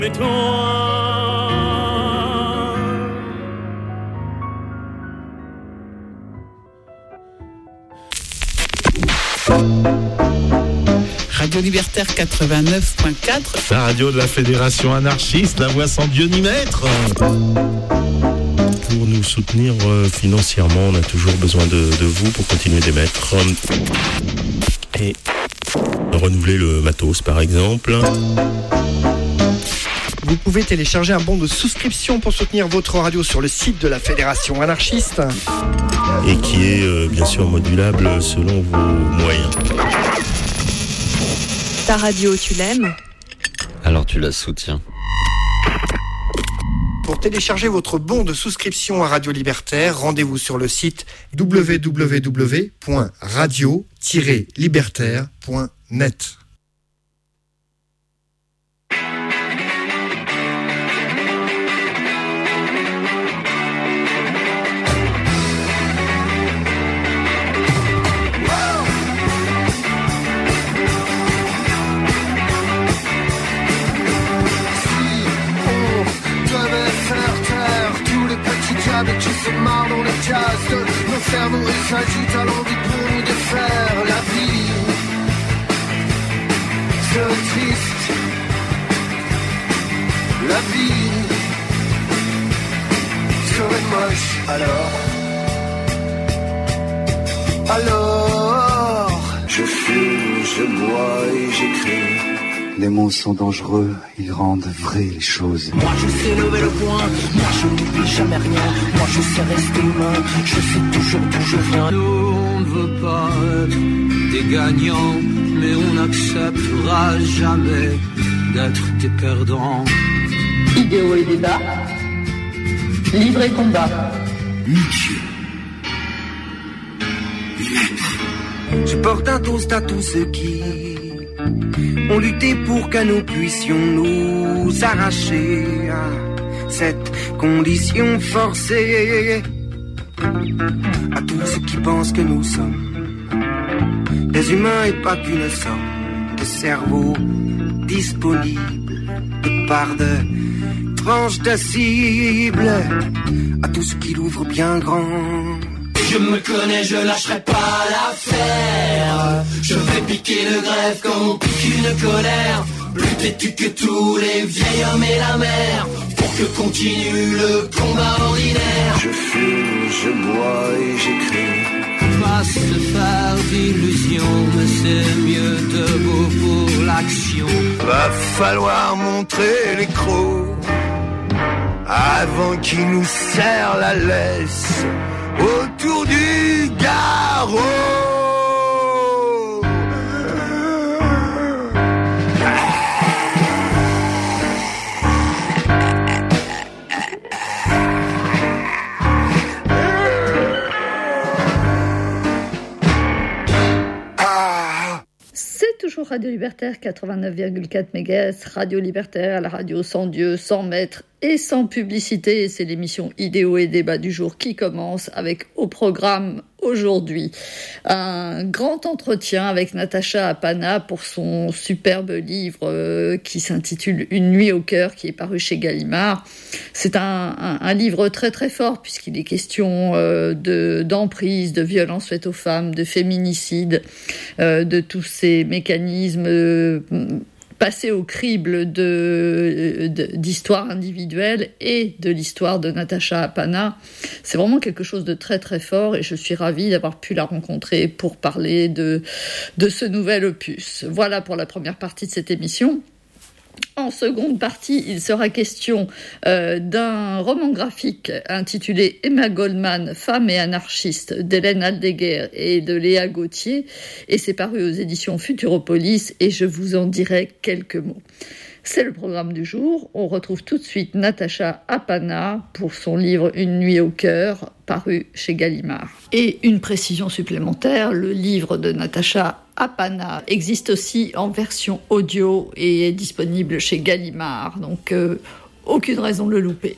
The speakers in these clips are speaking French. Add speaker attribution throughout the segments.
Speaker 1: Mais toi,
Speaker 2: Radio Libertaire 89.4.
Speaker 3: La radio de la Fédération anarchiste, la voix sans Dieu ni maître. Pour nous soutenir financièrement, on a toujours besoin de vous pour continuer d'émettre. Et renouveler le matos, par exemple.
Speaker 4: Vous pouvez télécharger un bon de souscription pour soutenir votre radio sur le site de la Fédération anarchiste.
Speaker 3: Et qui est bien sûr modulable selon vos moyens.
Speaker 5: Ta radio, tu l'aimes ?
Speaker 6: Alors tu la soutiens.
Speaker 4: Pour télécharger votre bon de souscription à Radio Libertaire, rendez-vous sur le site www.radio-libertaire.net.
Speaker 7: Qui se marrent dans les cases de nos cerveaux et s'agitent à l'envie pour nous défaire. La vie serait triste. La vie serait moche. Alors je fume, je bois et j'écris.
Speaker 8: Les mots sont dangereux, ils rendent vraies les choses.
Speaker 9: Moi je sais lever le poing, moi je n'oublie jamais rien. Moi je sais rester humain, je sais toujours d'où je viens.
Speaker 10: Nous on ne veut pas être des gagnants, mais on n'acceptera jamais d'être des perdants.
Speaker 11: Idéaux et débat, livre et combat.
Speaker 7: Nietzsche. Je porte un toast à tous ceux qui ont lutté pour que nous puissions nous arracher à cette condition forcée. À tous ceux qui pensent que nous sommes des humains et pas qu'une somme de cerveaux disponibles de part de tranches de cible. À tous ceux qui l'ouvrent bien grand.
Speaker 9: Je me connais, je lâcherai pas l'affaire. Je vais piquer le greffe comme on pique une colère. Plus têtu que tous les vieils hommes et la mer. Pour que continue le combat ordinaire.
Speaker 7: Je fume, je bois et j'écris.
Speaker 10: Pas se faire d'illusions, mais c'est mieux debout pour l'action.
Speaker 7: Va falloir montrer les crocs avant qu'ils nous serrent la laisse autour du garrot.
Speaker 11: C'est toujours Radio Libertaire 89,4 MHz, Radio Libertaire, la radio sans Dieu, sans maître et sans publicité. C'est l'émission Idéaux et débat du jour qui commence avec au programme aujourd'hui un grand entretien avec Natacha Apana pour son superbe livre qui s'intitule Une nuit au cœur, qui est paru chez Gallimard. C'est un livre très très fort puisqu'il est question d'emprise, de violence faite aux femmes, de féminicide, de tous ces mécanismes passés au crible d'histoires individuelles et de l'histoire de Natacha Apana. C'est vraiment quelque chose de très très fort et je suis ravie d'avoir pu la rencontrer pour parler de ce nouvel opus. Voilà pour la première partie de cette émission. En seconde partie, il sera question d'un roman graphique intitulé Emma Goldman, femme et anarchiste, d'Hélène Aldeguer et de Léa Gauthier, et c'est paru aux éditions Futuropolis, et je vous en dirai quelques mots. C'est le programme du jour. On retrouve tout de suite Natacha Apana pour son livre Une nuit au cœur, paru chez Gallimard. Et une précision supplémentaire, le livre de Natacha Apana existe aussi en version audio et est disponible chez Gallimard. Donc, aucune raison de le louper.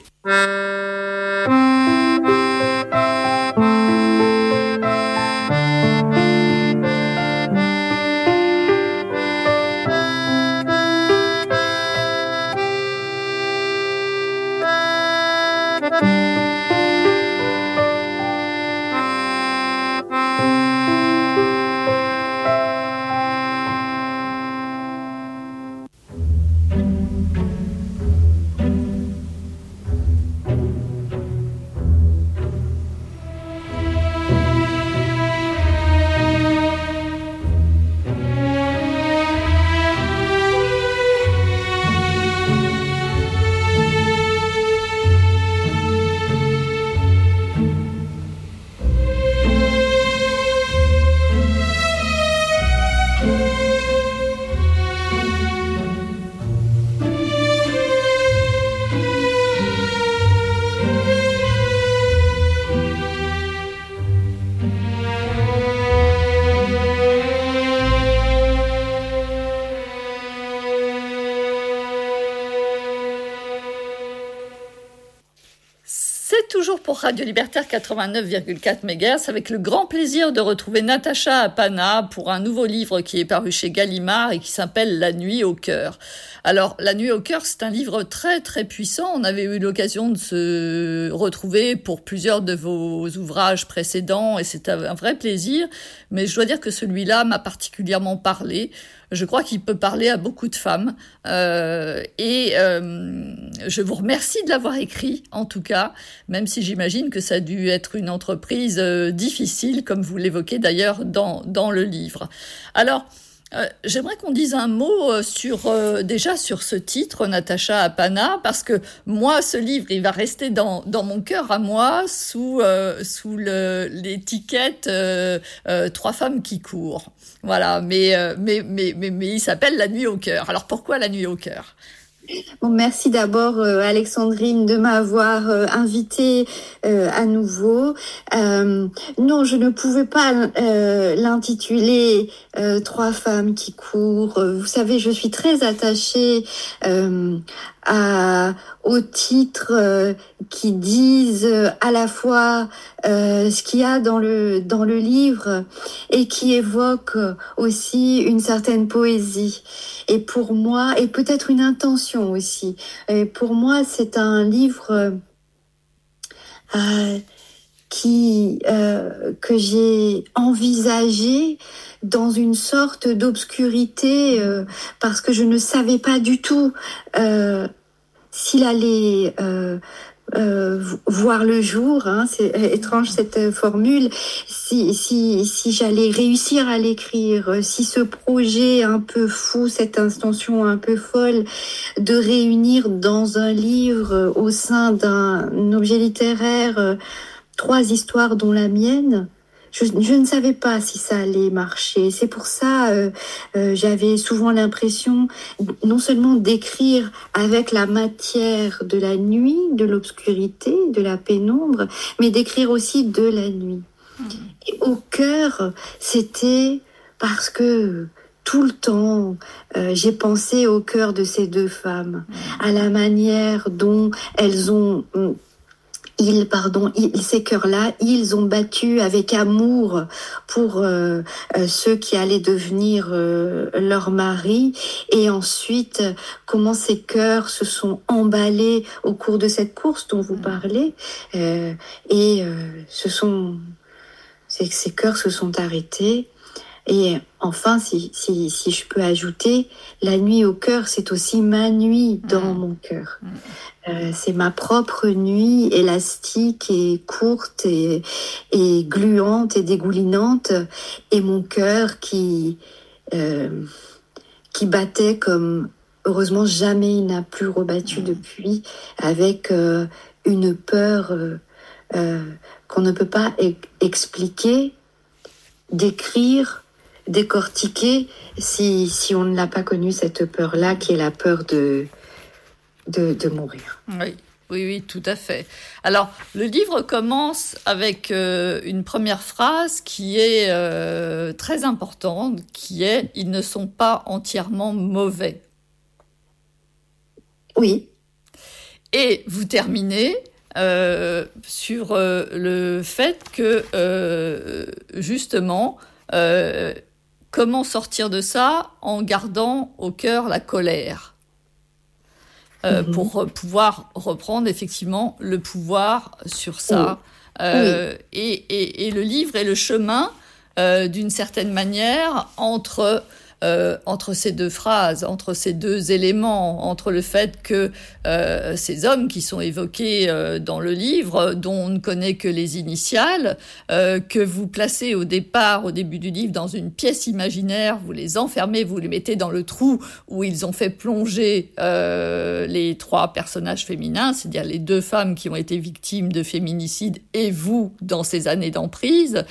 Speaker 11: C'est toujours pour Radio Libertaire 89,4 MHz avec le grand plaisir de retrouver Natacha Apana pour un nouveau livre qui est paru chez Gallimard et qui s'appelle La nuit au cœur. Alors, La nuit au cœur, c'est un livre très très puissant. On avait eu l'occasion de se retrouver pour plusieurs de vos ouvrages précédents et c'est un vrai plaisir. Mais je dois dire que celui-là m'a particulièrement parlé. Je crois qu'il peut parler à beaucoup de femmes. Je vous remercie de l'avoir écrit, en tout cas, même si j'imagine que ça a dû être une entreprise difficile, comme vous l'évoquez d'ailleurs dans le livre. Alors, j'aimerais qu'on dise un mot déjà sur ce titre, Natacha Apana, parce que moi, ce livre, il va rester dans mon cœur à moi sous l'étiquette 3 femmes qui courent. Voilà, mais il s'appelle La nuit au cœur. Alors pourquoi La nuit au cœur ?
Speaker 12: Bon, merci d'abord Alexandrine de m'avoir invitée à nouveau. Non, je ne pouvais pas l'intituler 3 femmes qui courent. Vous savez, je suis très attachée aux titres qui disent à la fois ce qu'il y a dans le livre et qui évoquent aussi une certaine poésie. Et pour moi, et peut-être une intention aussi. Et pour moi, c'est un livre que j'ai envisagé dans une sorte d'obscurité parce que je ne savais pas du tout s'il allait voir le jour, hein, c'est étrange cette formule, si j'allais réussir à l'écrire, si ce projet un peu fou, cette intention un peu folle de réunir dans un livre au sein d'un objet littéraire 3 histoires dont la mienne, je ne savais pas si ça allait marcher. C'est pour ça j'avais souvent l'impression non seulement d'écrire avec la matière de la nuit, de l'obscurité, de la pénombre, mais d'écrire aussi de la nuit. Et au cœur, c'était parce que tout le temps, j'ai pensé au cœur de ces 2 femmes, à la manière dont elles ont... ces cœurs-là, ils ont battu avec amour pour ceux qui allaient devenir leur mari, et ensuite comment ces cœurs se sont emballés au cours de cette course dont vous parlez, ces cœurs se sont arrêtés. Et enfin, si je peux ajouter, la nuit au cœur, c'est aussi ma nuit dans mon cœur. C'est ma propre nuit élastique et courte et gluante et dégoulinante, et mon cœur qui battait comme, heureusement, jamais il n'a plus rebattu depuis, avec une peur qu'on ne peut pas expliquer, décrire, décortiquer si on ne l'a pas connue, cette peur-là, qui est la peur de mourir.
Speaker 11: Oui, tout à fait. Alors, le livre commence avec une première phrase qui est très importante, qui est « Ils ne sont pas entièrement mauvais ».
Speaker 12: Oui.
Speaker 11: Et vous terminez sur le fait que, justement, comment sortir de ça en gardant au cœur la colère pour pouvoir reprendre effectivement le pouvoir sur ça. Et le livre est le chemin, d'une certaine manière, entre ces 2 phrases, entre ces 2 éléments, entre le fait que ces hommes qui sont évoqués dans le livre, dont on ne connaît que les initiales, que vous placez au début du livre, dans une pièce imaginaire, vous les enfermez, vous les mettez dans le trou où ils ont fait plonger les 3 personnages féminins, c'est-à-dire les 2 femmes qui ont été victimes de féminicide et vous dans ces années d'emprise.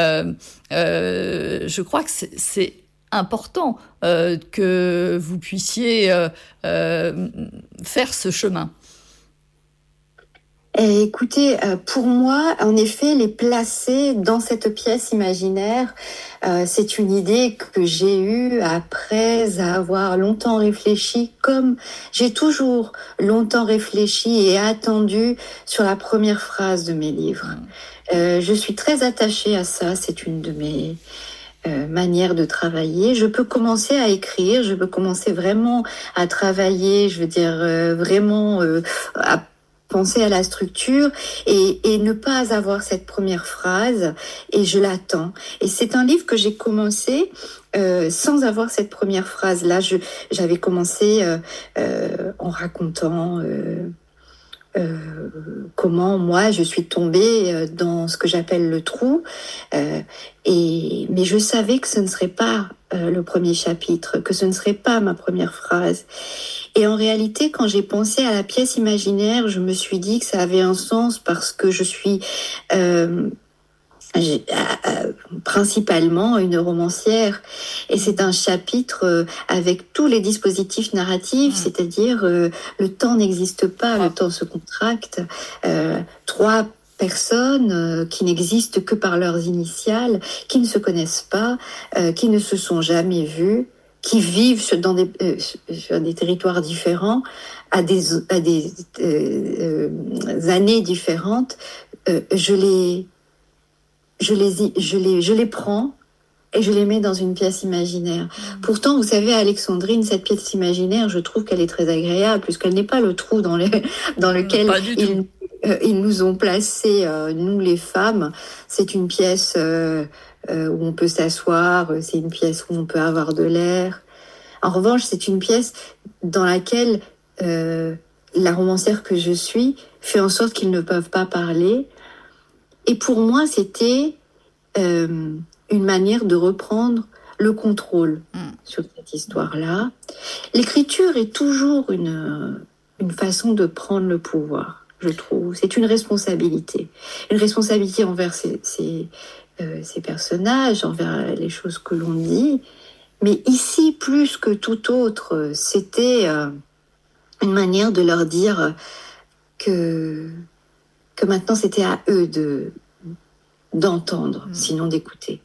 Speaker 11: Je crois que c'est important que vous puissiez faire ce chemin.
Speaker 12: Et écoutez, pour moi, en effet, les placer dans cette pièce imaginaire, c'est une idée que j'ai eue après avoir longtemps réfléchi, comme j'ai toujours longtemps réfléchi et attendu sur la première phrase de mes livres. Je suis très attachée à ça, c'est une de mes manières de travailler. Je peux commencer à écrire, je peux commencer vraiment à travailler, je veux dire vraiment à penser à la structure et ne pas avoir cette première phrase, et je l'attends. Et c'est un livre que j'ai commencé sans avoir cette première phrase. Là, j'avais commencé en racontant comment moi je suis tombée dans ce que j'appelle le trou, mais je savais que ce ne serait pas le premier chapitre, que ce ne serait pas ma première phrase. Et en réalité, quand j'ai pensé à la pièce imaginaire, je me suis dit que ça avait un sens parce que je suis principalement une romancière, et c'est un chapitre avec tous les dispositifs narratifs, c'est-à-dire le temps n'existe pas, le temps se contracte, 3 personnes qui n'existent que par leurs initiales, qui ne se connaissent pas, qui ne se sont jamais vues, qui vivent sur des territoires différents, à des années différentes. Je les prends et je les mets dans une pièce imaginaire. Pourtant, vous savez, à Alexandrine, cette pièce imaginaire, je trouve qu'elle est très agréable, puisqu'elle n'est pas le trou dans lequel ils nous ont placés, nous les femmes. C'est une pièce où on peut s'asseoir, c'est une pièce où on peut avoir de l'air. En revanche, c'est une pièce dans laquelle la romancière que je suis fait en sorte qu'ils ne peuvent pas parler. Et pour moi, c'était une manière de reprendre le contrôle sur cette histoire-là. L'écriture est toujours une façon de prendre le pouvoir, je trouve. C'est une responsabilité envers ces personnages, envers les choses que l'on dit. Mais ici, plus que tout autre, c'était une manière de leur dire que maintenant c'était à eux d'entendre, sinon d'écouter.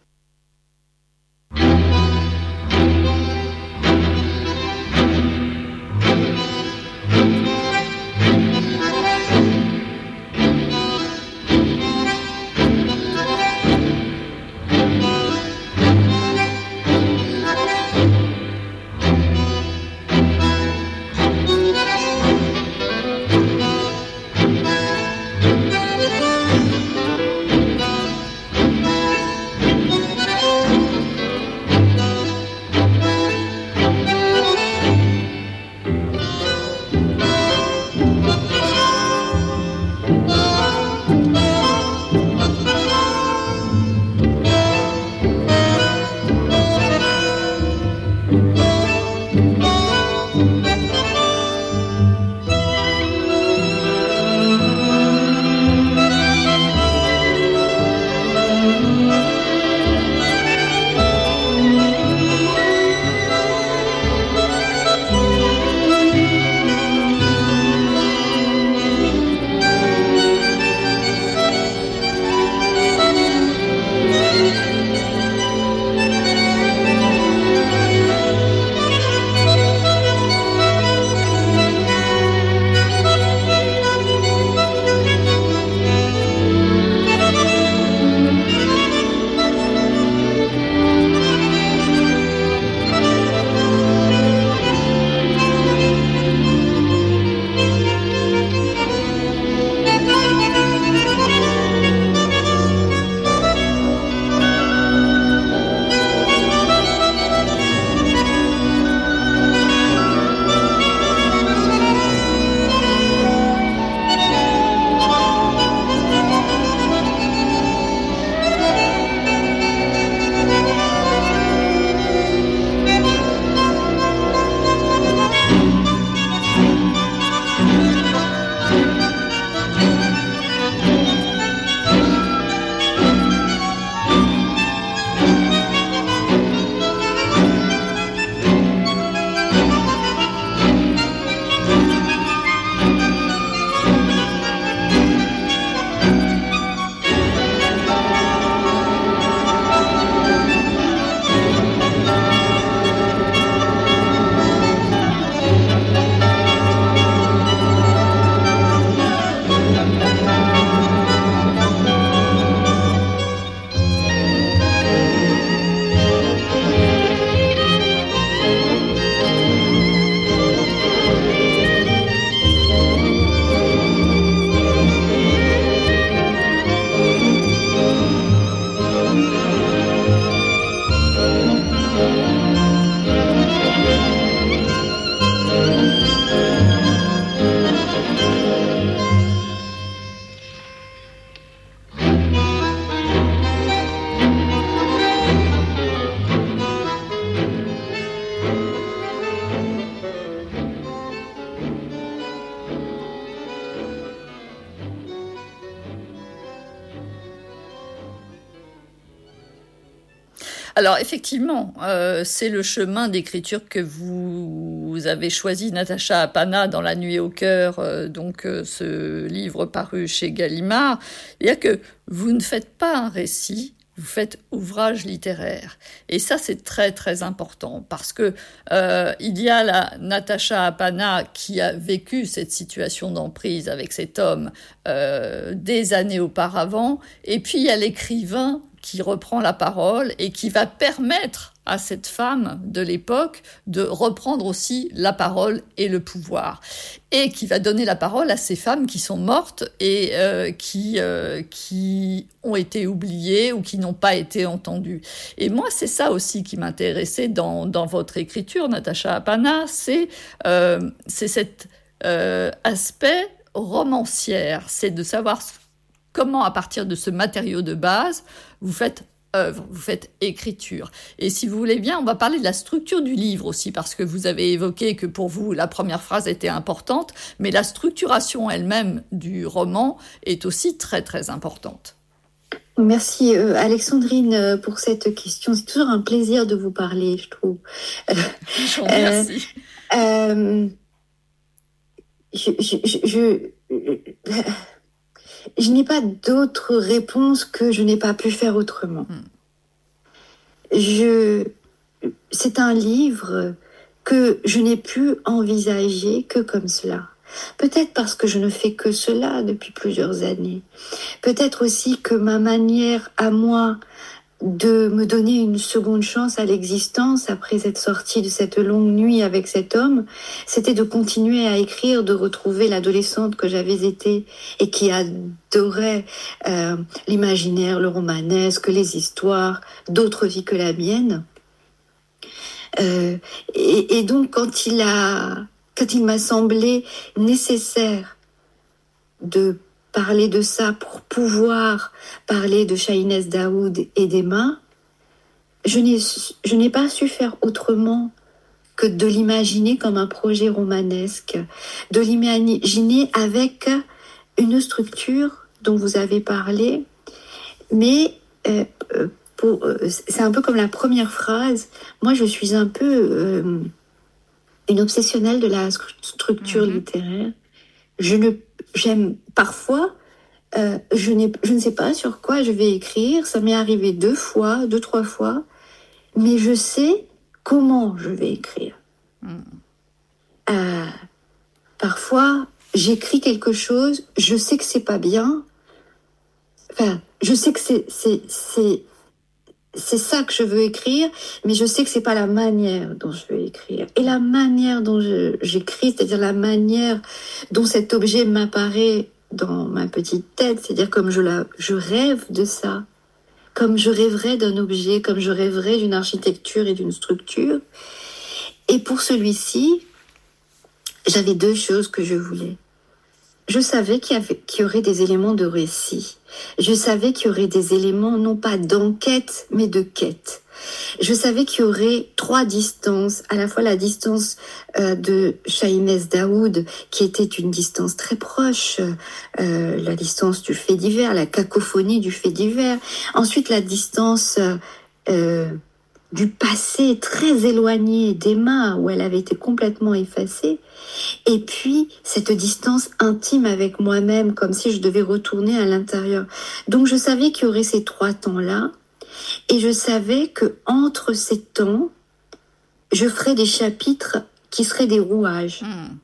Speaker 11: Alors effectivement, c'est le chemin d'écriture que vous avez choisi, Natacha Apana, dans La Nuit au cœur, ce livre paru chez Gallimard. C'est-à-dire que vous ne faites pas un récit, vous faites ouvrage littéraire. Et ça, c'est très, très important parce que il y a la Natacha Apana qui a vécu cette situation d'emprise avec cet homme des années auparavant. Et puis, il y a l'écrivain qui reprend la parole et qui va permettre à cette femme de l'époque de reprendre aussi la parole et le pouvoir. Et qui va donner la parole à ces femmes qui sont mortes et qui ont été oubliées ou qui n'ont pas été entendues. Et moi, c'est ça aussi qui m'intéressait dans votre écriture, Natacha Apana, c'est cet aspect romancière, c'est de savoir comment, à partir de ce matériau de base, vous faites œuvre, vous faites écriture. Et si vous voulez bien, on va parler de la structure du livre aussi, parce que vous avez évoqué que pour vous, la première phrase était importante, mais la structuration elle-même du roman est aussi très, très importante.
Speaker 12: Merci Alexandrine pour cette question. C'est toujours un plaisir de vous parler, je trouve.
Speaker 11: Je vous remercie.
Speaker 12: Je n'ai pas d'autre réponse que je n'ai pas pu faire autrement. C'est un livre que je n'ai pu envisager que comme cela. Peut-être parce que je ne fais que cela depuis plusieurs années. Peut-être aussi que ma manière à moi de me donner une seconde chance à l'existence après être sortie de cette longue nuit avec cet homme, c'était de continuer à écrire, de retrouver l'adolescente que j'avais été et qui adorait l'imaginaire, le romanesque, les histoires, d'autres vies que la mienne. Et donc quand il m'a semblé nécessaire de parler de ça pour pouvoir parler de Shahinez Daoud et d'Emma, je n'ai pas su faire autrement que de l'imaginer comme un projet romanesque, de l'imaginer avec une structure dont vous avez parlé, mais c'est un peu comme la première phrase. Moi, je suis un peu une obsessionnelle de la structure littéraire. J'aime parfois, je ne sais pas sur quoi je vais écrire, ça m'est arrivé 2, 3 fois, mais je sais comment je vais écrire. Parfois, j'écris quelque chose, je sais que c'est pas bien, enfin, je sais que c'est ça que je veux écrire, mais je sais que c'est pas la manière dont je veux écrire. Et la manière dont j'écris, c'est-à-dire la manière dont cet objet m'apparaît dans ma petite tête, c'est-à-dire comme je rêve de ça, comme je rêverais d'un objet, comme je rêverais d'une architecture et d'une structure. Et pour celui-ci, j'avais 2 choses que je voulais. Je savais qu'il y aurait des éléments de récit. Je savais qu'il y aurait des éléments, non pas d'enquête, mais de quête. Je savais qu'il y aurait 3 distances, à la fois la distance de Shahinez Daoud, qui était une distance très proche, la distance du fait divers, la cacophonie du fait divers. Ensuite, la distance du passé très éloigné d'Emma, où elle avait été complètement effacée. Et puis, cette distance intime avec moi-même, comme si je devais retourner à l'intérieur. Donc, je savais qu'il y aurait ces 3 temps-là. Et je savais que entre ces temps, je ferais des chapitres qui seraient des rouages.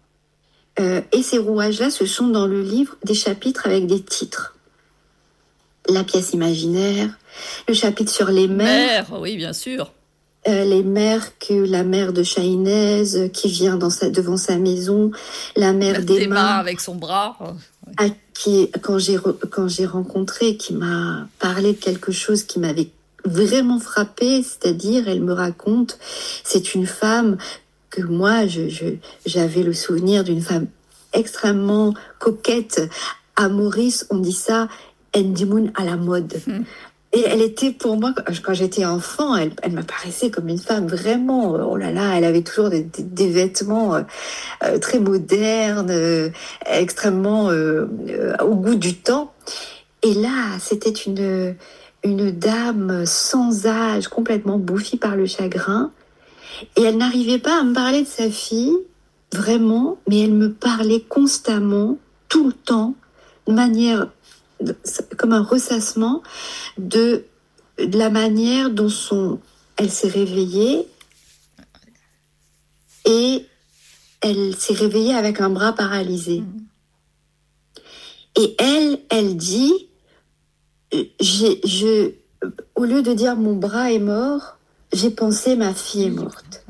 Speaker 12: Et ces rouages-là, ce sont dans le livre des chapitres avec des titres. La pièce imaginaire, le chapitre sur les mères.
Speaker 11: Oui, bien sûr.
Speaker 12: Les mères, la mère de Shahinez qui vient devant sa maison, la mère d'Emma
Speaker 11: avec son bras.
Speaker 12: Quand j'ai rencontré, qui m'a parlé de quelque chose qui m'avait vraiment frappée, c'est-à-dire, elle me raconte, c'est une femme que moi, j'avais le souvenir d'une femme extrêmement coquette. À Maurice, on dit ça, Ndimoun à la mode. Et elle était pour moi, quand j'étais enfant, elle m'apparaissait comme une femme vraiment, oh là là, elle avait toujours des vêtements très modernes, extrêmement au goût du temps. Et là, c'était une dame sans âge, complètement bouffie par le chagrin. Et elle n'arrivait pas à me parler de sa fille, vraiment, mais elle me parlait constamment, tout le temps, de manière, comme un ressassement, de la manière dont elle s'est réveillée. Et elle s'est réveillée avec un bras paralysé. Et elle dit, au lieu de dire mon bras est mort, j'ai pensé ma fille est morte.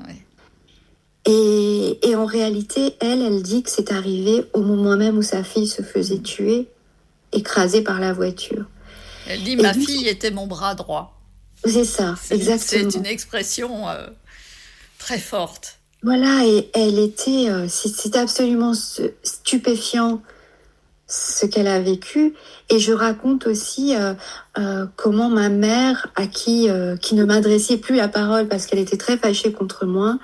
Speaker 12: Et en réalité, elle dit que c'est arrivé au moment même où sa fille se faisait tuer, écrasée par la voiture.
Speaker 11: Elle dit ma fille était mon bras droit.
Speaker 12: C'est ça, exactement.
Speaker 11: C'est une expression très forte.
Speaker 12: Voilà, et elle était, c'est absolument stupéfiant ce qu'elle a vécu. Et je raconte aussi comment ma mère, qui ne m'adressait plus la parole parce qu'elle était très fâchée contre moi,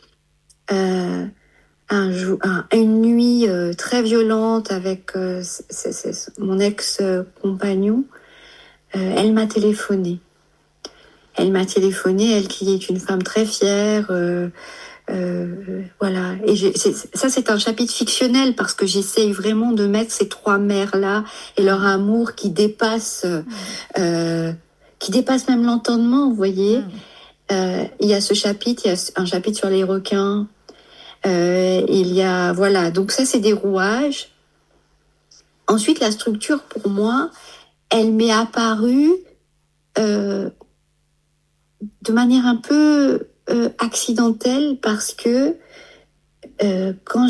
Speaker 12: une nuit très violente avec mon ex-compagnon, elle m'a téléphoné. Elle qui est une femme très fière. Voilà. Et ça, c'est un chapitre fictionnel parce que j'essaye vraiment de mettre ces trois mères-là et leur amour qui dépasse même l'entendement, vous voyez. Il y a ce chapitre, il y a un chapitre sur les requins. Il y a, voilà. Donc ça, c'est des rouages. Ensuite, la structure, pour moi, elle m'est apparue de manière un peu accidentelle parce que quand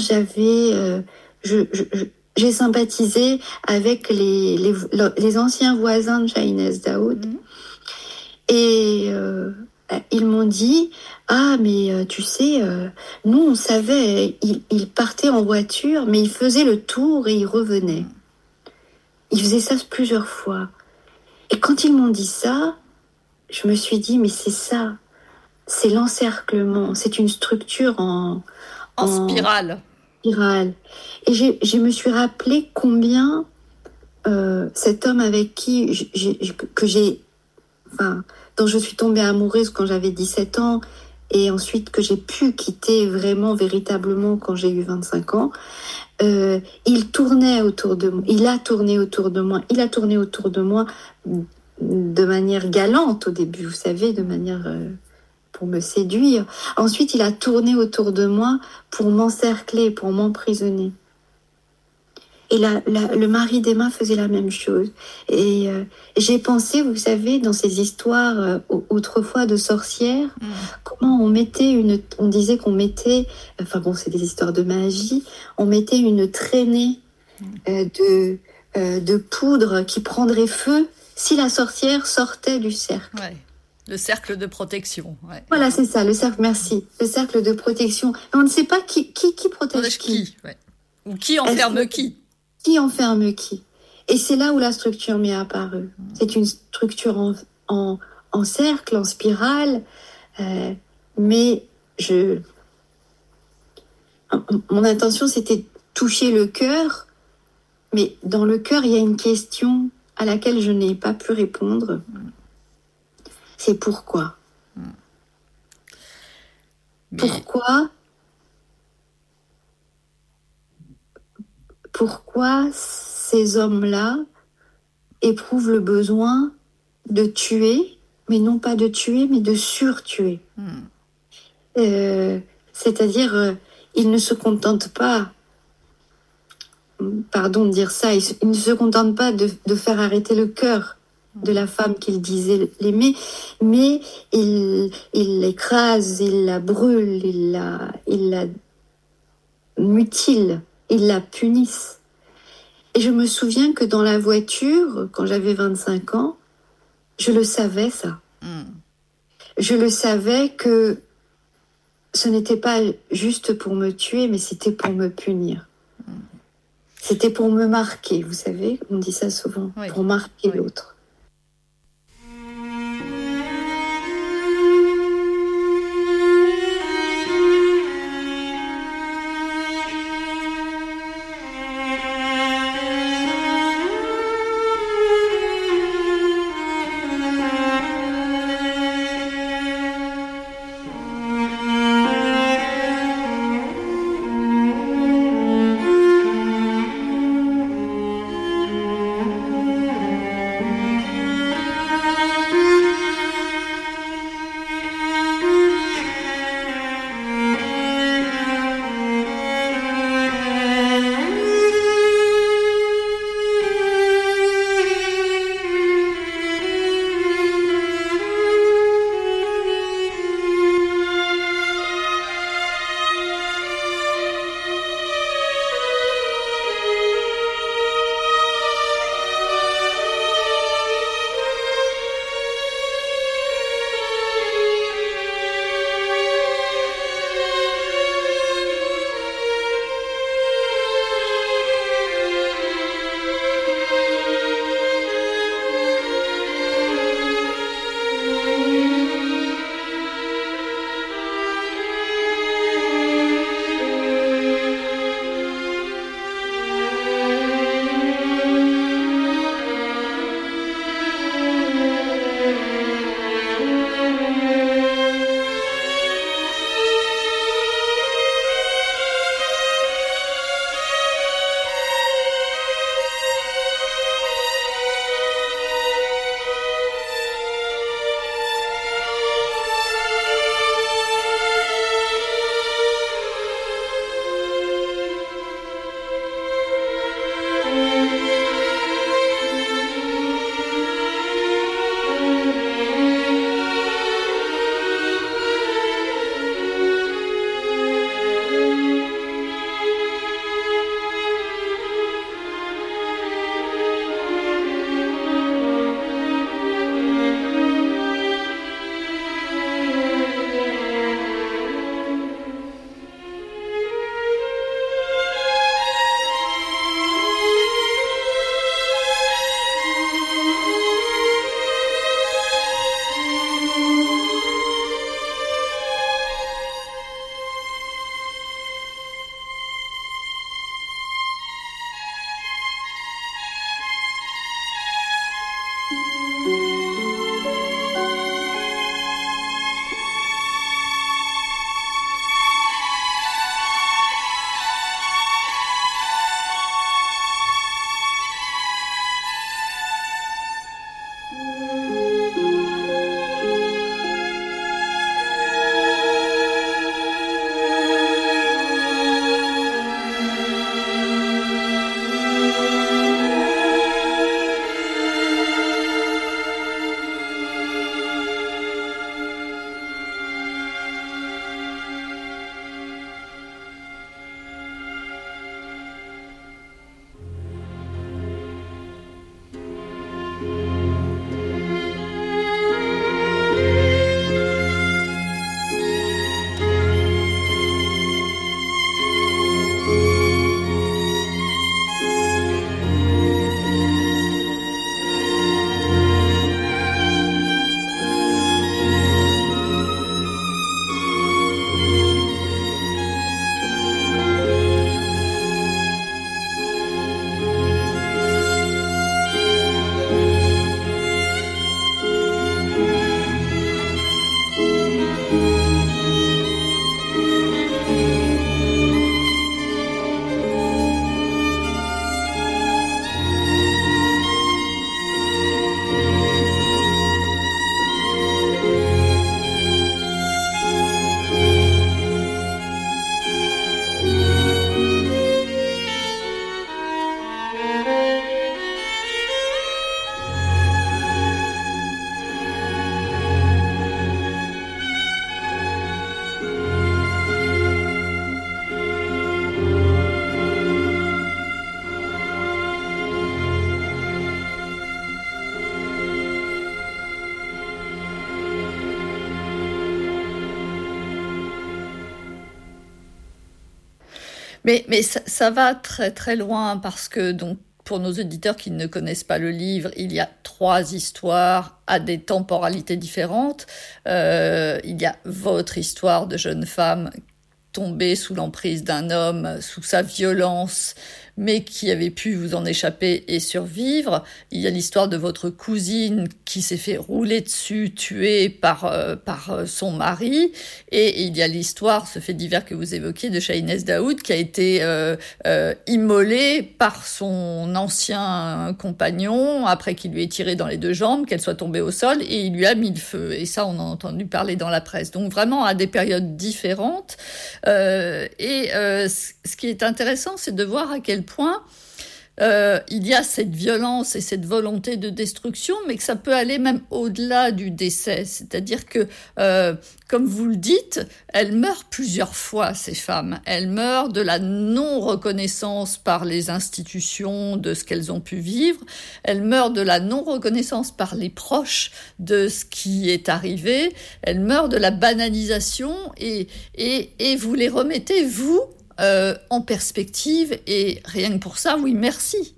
Speaker 12: j'ai sympathisé avec les anciens voisins de Shahnaz Daoud et ils m'ont dit mais tu sais nous on savait il partait en voiture mais il faisait le tour et il revenait. Il faisait ça plusieurs fois. Et quand ils m'ont dit ça, je me suis dit mais c'est ça. C'est l'encerclement, c'est une structure en
Speaker 11: spirale.
Speaker 12: Et je me suis rappelé combien cet homme avec qui dont je suis tombée amoureuse quand j'avais 17 ans et ensuite que j'ai pu quitter vraiment, véritablement quand j'ai eu 25 ans, il tournait autour de moi, il a tourné autour de moi de manière galante au début, vous savez, de manière... pour me séduire. Ensuite, il a tourné autour de moi pour m'encercler, pour m'emprisonner. Et le mari d'Emma faisait la même chose. Et j'ai pensé, vous savez, dans ces histoires autrefois de sorcières, comment on disait qu'on mettait, c'est des histoires de magie, on mettait une traînée de poudre qui prendrait feu si la sorcière sortait du cercle.
Speaker 11: Ouais. Le cercle de protection. Ouais.
Speaker 12: Voilà, c'est ça, le cercle, merci. Le cercle de protection. Mais on ne sait pas qui protège qui.
Speaker 11: Ouais. Ou qui enferme qui.
Speaker 12: Qui enferme qui. Et c'est là où la structure m'est apparue. C'est une structure en cercle, en spirale. Mais mon intention, c'était de toucher le cœur. Mais dans le cœur, il y a une question à laquelle je n'ai pas pu répondre. C'est pourquoi. Pourquoi ces hommes-là éprouvent le besoin de tuer, mais non pas de tuer, mais de surtuer. C'est-à-dire, ils ne se contentent pas, pardon de dire ça, ils ne se contentent pas de faire arrêter le cœur de la femme qu'il disait l'aimer, mais il l'écrase, il la brûle, il la mutile, il la punisse. Et je me souviens que dans la voiture, quand j'avais 25 ans, je le savais ça. Je le savais que ce n'était pas juste pour me tuer, mais c'était pour me punir. C'était pour me marquer, vous savez, on dit ça souvent, pour marquer l'autre.
Speaker 11: Mais ça va très très loin parce que donc pour nos auditeurs qui ne connaissent pas le livre, il y a 3 histoires à des temporalités différentes. Il y a votre histoire de jeune femme tombée sous l'emprise d'un homme, sous sa violence, mais qui avait pu vous en échapper et survivre. Il y a l'histoire de votre cousine qui s'est fait rouler dessus, tuée par son mari. Et il y a l'histoire, ce fait divers que vous évoquiez, de Shahinez Daoud, qui a été immolée par son ancien compagnon, après qu'il lui ait tiré dans les 2 jambes, qu'elle soit tombée au sol, et il lui a mis le feu. Et ça, on en a entendu parler dans la presse. Donc vraiment à des périodes différentes. Ce qui est intéressant, c'est de voir à quel point il y a cette violence et cette volonté de destruction, mais que ça peut aller même au-delà du décès. C'est-à-dire que, comme vous le dites, elles meurent plusieurs fois, ces femmes. Elles meurent de la non-reconnaissance par les institutions de ce qu'elles ont pu vivre. Elles meurent de la non-reconnaissance par les proches de ce qui est arrivé. Elles meurent de la banalisation et vous les remettez, vous, en perspective, et rien que pour ça, oui, merci.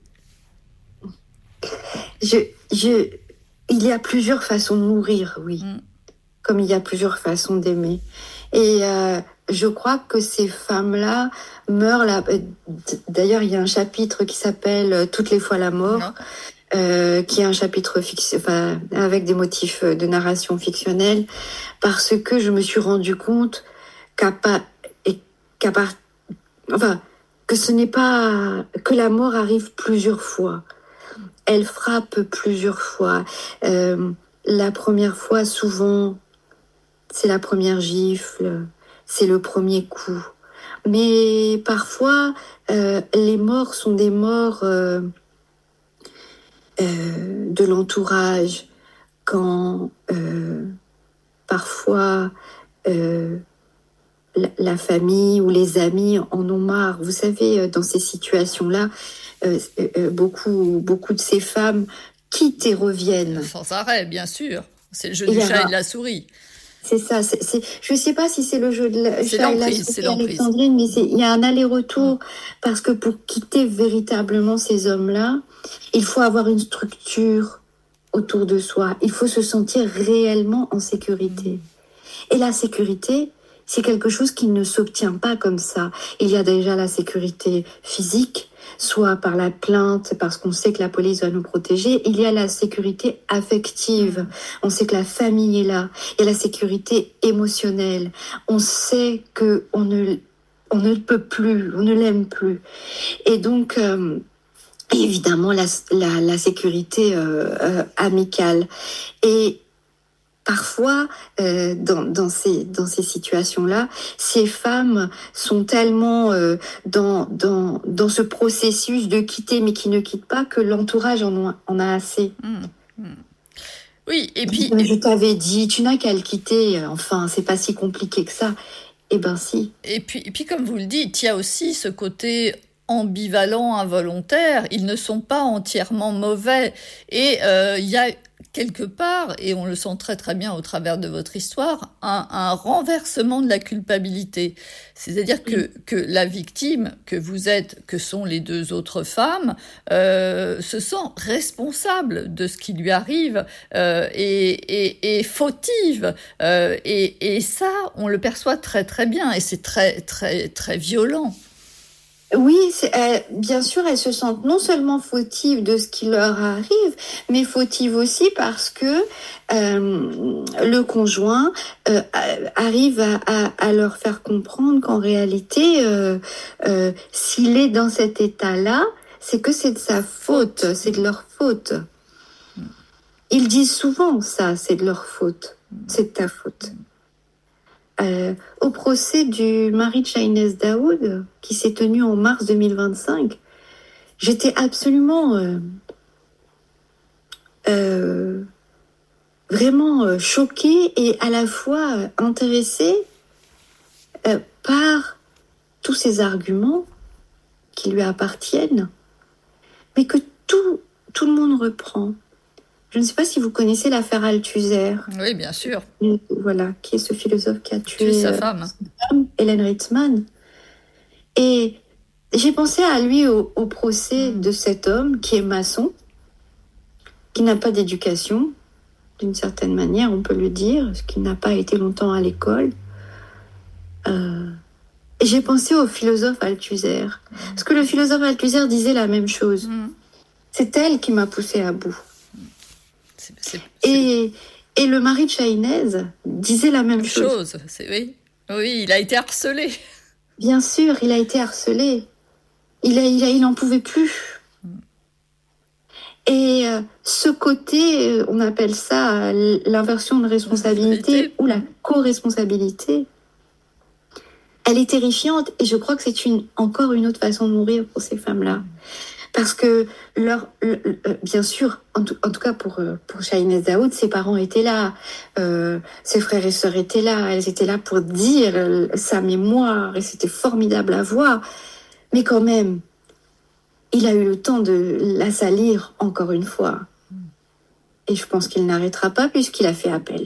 Speaker 12: Il y a plusieurs façons de mourir, oui, comme il y a plusieurs façons d'aimer. Et je crois que ces femmes-là meurent là. D'ailleurs, il y a un chapitre qui s'appelle « Toutes les fois la mort », qui est un chapitre avec des motifs de narration fictionnelle, parce que je me suis rendu compte que ce n'est pas que la mort arrive plusieurs fois. Elle frappe plusieurs fois. La première fois, souvent, c'est la première gifle, c'est le premier coup. Mais parfois, les morts sont des morts de l'entourage, quand parfois la famille ou les amis en ont marre. Vous savez, dans ces situations-là, beaucoup de ces femmes quittent et reviennent.
Speaker 11: Sans arrêt, bien sûr. C'est le jeu du chat et de la souris.
Speaker 12: C'est ça. Je ne sais pas si c'est le jeu de la chat et de la souris, Alexandrine, mais il y a un aller-retour, parce que pour quitter véritablement ces hommes-là, il faut avoir une structure autour de soi. Il faut se sentir réellement en sécurité. Et la sécurité, c'est quelque chose qui ne s'obtient pas comme ça. Il y a déjà la sécurité physique, soit par la plainte, parce qu'on sait que la police va nous protéger. Il y a la sécurité affective. On sait que la famille est là. Il y a la sécurité émotionnelle. On sait que on ne peut plus, on ne l'aime plus. Et donc, évidemment, la sécurité amicale. Et parfois, dans ces situations-là, ces femmes sont tellement dans ce processus de quitter, mais qui ne quittent pas, que l'entourage en a assez.
Speaker 11: Oui, et puis...
Speaker 12: Je t'avais dit, tu n'as qu'à le quitter, enfin, c'est pas si compliqué que ça. Eh ben si.
Speaker 11: Et puis comme vous le dites, il y a aussi ce côté ambivalent, involontaire. Ils ne sont pas entièrement mauvais. Et il y a quelque part, et on le sent très très bien au travers de votre histoire, un renversement de la culpabilité. C'est-à-dire que la victime que vous êtes, que sont les 2 autres femmes, se sent responsable de ce qui lui arrive et fautive. Et ça, on le perçoit très très bien, et c'est très très très violent.
Speaker 12: Oui, bien sûr, elles se sentent non seulement fautives de ce qui leur arrive, mais fautives aussi parce que le conjoint arrive à leur faire comprendre qu'en réalité, s'il est dans cet état-là, c'est que c'est de sa faute, c'est de leur faute. Ils disent souvent ça, c'est de leur faute, c'est de ta faute. Au procès du mari de Shahinez Daoud, qui s'est tenu en mars 2025, j'étais absolument vraiment choquée et à la fois intéressée par tous ces arguments qui lui appartiennent, mais que tout le monde reprend. Je ne sais pas si vous connaissez l'affaire Althusser.
Speaker 11: Oui, bien sûr.
Speaker 12: Voilà, qui est ce philosophe qui a tué
Speaker 11: sa femme,
Speaker 12: Hélène Ritzmann. Et j'ai pensé à lui au procès de cet homme qui est maçon, qui n'a pas d'éducation, d'une certaine manière, on peut le dire, parce qu'il n'a pas été longtemps à l'école. Et j'ai pensé au philosophe Althusser, parce que le philosophe Althusser disait la même chose. C'est elle qui m'a poussée à bout. Et le mari de Chahinez disait la même chose.
Speaker 11: Oui, il a été harcelé.
Speaker 12: Bien sûr, il a été harcelé. Il n'en pouvait plus. Et ce côté, on appelle ça l'inversion de responsabilité ou la co-responsabilité. Elle est terrifiante et je crois que c'est encore une autre façon de mourir pour ces femmes-là. Parce que bien sûr, en tout cas pour Chahinez Daoud, ses parents étaient là, ses frères et sœurs étaient là, elles étaient là pour dire sa mémoire et c'était formidable à voir. Mais quand même, il a eu le temps de la salir encore une fois. Et je pense qu'il n'arrêtera pas puisqu'il a fait appel.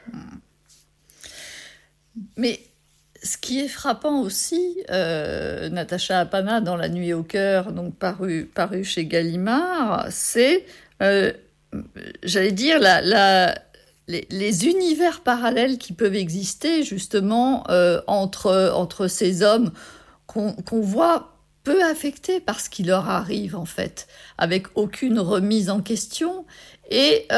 Speaker 11: Mais ce qui est frappant aussi, Natacha Apana dans La Nuit au cœur, donc paru chez Gallimard, c'est, j'allais dire, les univers parallèles qui peuvent exister justement entre ces hommes qu'on voit peu affectés par ce qui leur arrive en fait, avec aucune remise en question et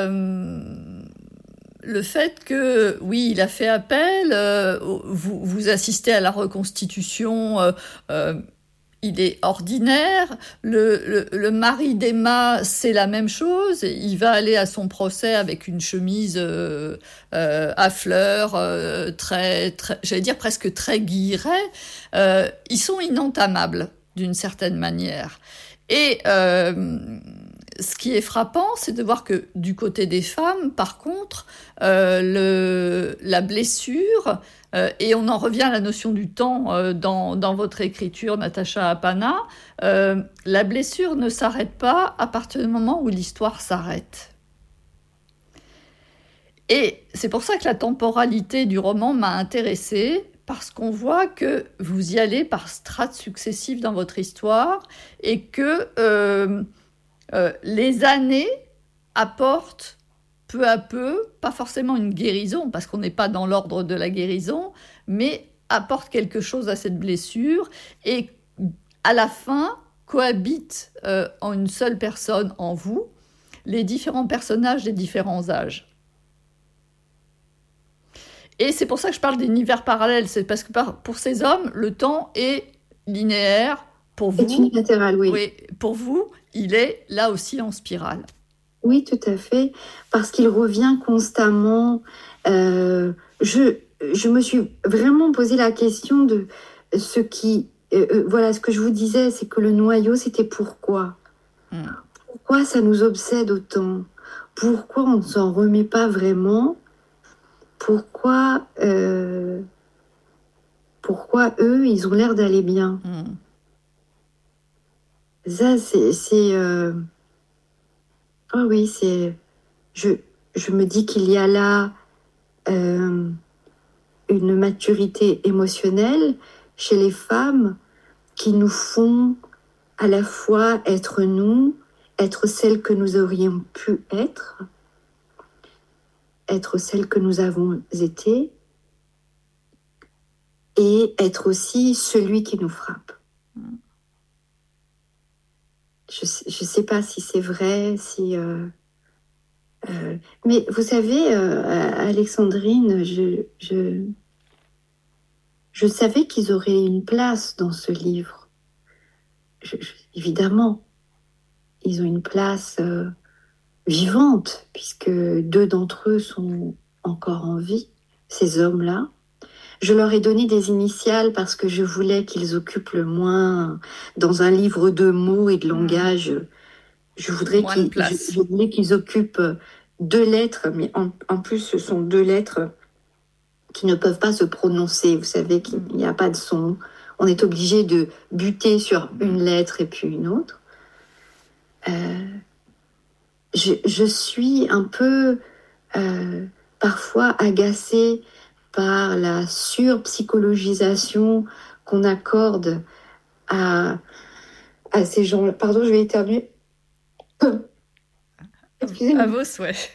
Speaker 11: le fait que, oui, il a fait appel, vous assistez à la reconstitution, il est ordinaire. Le mari d'Emma, c'est la même chose. Il va aller à son procès avec une chemise à fleurs, très, j'allais dire presque très guilleret. Ils sont inentamables, d'une certaine manière. Et ce qui est frappant, c'est de voir que du côté des femmes, par contre, la blessure, et on en revient à la notion du temps dans votre écriture, Natacha Apana, la blessure ne s'arrête pas à partir du moment où l'histoire s'arrête. Et c'est pour ça que la temporalité du roman m'a intéressée, parce qu'on voit que vous y allez par strates successives dans votre histoire, et que les années apportent peu à peu, pas forcément une guérison, parce qu'on n'est pas dans l'ordre de la guérison, mais apportent quelque chose à cette blessure, et à la fin cohabitent en une seule personne, en vous, les différents personnages des différents âges. Et c'est pour ça que je parle d'univers parallèles, c'est parce que pour ces hommes, le temps est linéaire. Pour vous,
Speaker 12: c'est unilatéral, oui.
Speaker 11: Oui, pour vous, il est là aussi en spirale.
Speaker 12: Oui, tout à fait, parce qu'il revient constamment. Je me suis vraiment posé la question de ce qui... voilà, ce que je vous disais, c'est que le noyau, c'était pourquoi. Pourquoi ça nous obsède autant? Pourquoi on ne s'en remet pas vraiment? Pourquoi eux, ils ont l'air d'aller bien? Ça, c'est oh oui, c'est... Je me dis qu'il y a là une maturité émotionnelle chez les femmes qui nous font à la fois être nous, être celles que nous aurions pu être celles que nous avons été, et être aussi celui qui nous frappe. Je sais pas si c'est vrai, si... mais vous savez, Alexandrine, je savais qu'ils auraient une place dans ce livre. Évidemment, ils ont une place vivante, puisque 2 d'entre eux sont encore en vie, ces hommes-là. Je leur ai donné des initiales parce que je voulais qu'ils occupent le moins dans un livre de mots et de langage. Je voulais qu'ils occupent 2 lettres, mais en plus, ce sont 2 lettres qui ne peuvent pas se prononcer. Vous savez qu'il n'y a pas de son. On est obligé de buter sur une lettre et puis une autre. Je suis un peu parfois agacée par la surpsychologisation qu'on accorde à ces gens. Pardon, je vais éternuer. Excusez-moi.
Speaker 11: À vos souhaits.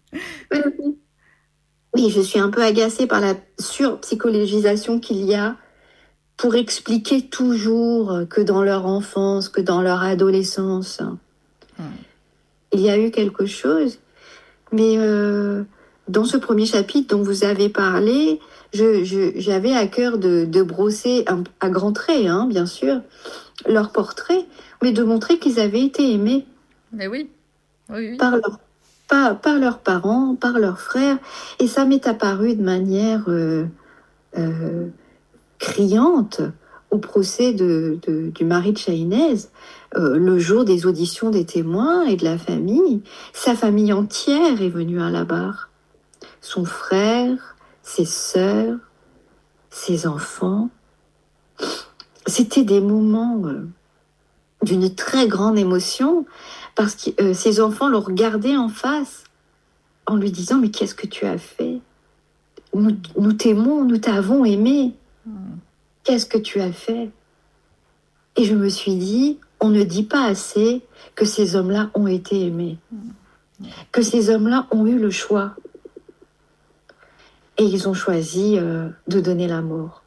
Speaker 12: Oui, je suis un peu agacée par la surpsychologisation qu'il y a pour expliquer toujours que dans leur enfance, que dans leur adolescence, il y a eu quelque chose. Mais dans ce premier chapitre dont vous avez parlé, j'avais à cœur de brosser à grands traits, bien sûr, leur portrait, mais de montrer qu'ils avaient été aimés.
Speaker 11: Mais oui.
Speaker 12: Par leurs parents, par leurs frères. Et ça m'est apparu de manière criante au procès du mari de Chahinez, le jour des auditions des témoins et de la famille. Sa famille entière est venue à la barre. Son frère, ses sœurs, ses enfants. C'était des moments d'une très grande émotion parce que ses enfants l'ont regardé en face en lui disant « Mais qu'est-ce que tu as fait ? Nous t'aimons, nous t'avons aimé. Qu'est-ce que tu as fait ?» Et je me suis dit, on ne dit pas assez que ces hommes-là ont été aimés, que ces hommes-là ont eu le choix. Et ils ont choisi de donner la mort.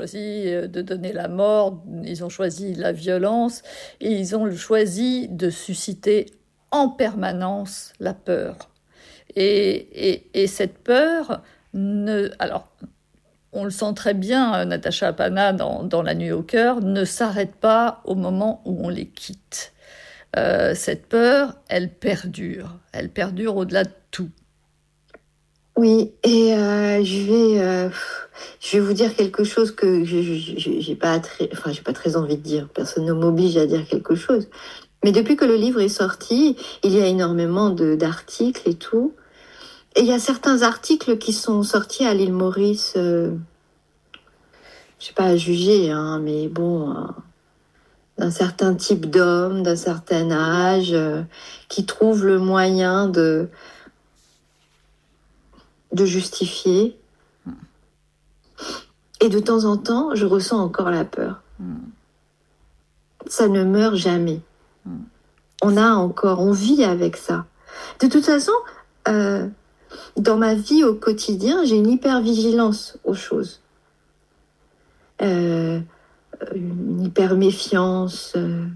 Speaker 11: choisi de donner la mort, ils ont choisi la violence, et ils ont choisi de susciter en permanence la peur. Et cette peur, alors, on le sent très bien, Natacha Apana, dans La nuit au cœur, ne s'arrête pas au moment où on les quitte. Cette peur, elle perdure au-delà de tout.
Speaker 12: Oui, et je vais vous dire quelque chose que j'ai pas très envie de dire. Personne ne m'oblige à dire quelque chose. Mais depuis que le livre est sorti, il y a énormément d'articles et tout. Et il y a certains articles qui sont sortis à l'île Maurice, je sais pas à juger, hein, mais bon, d'un certain type d'homme, d'un certain âge, qui trouvent le moyen de justifier. Et de temps en temps, je ressens encore la peur. Ça ne meurt jamais. On vit avec ça. De toute façon, dans ma vie au quotidien, j'ai une hypervigilance aux choses. Une hyperméfiance.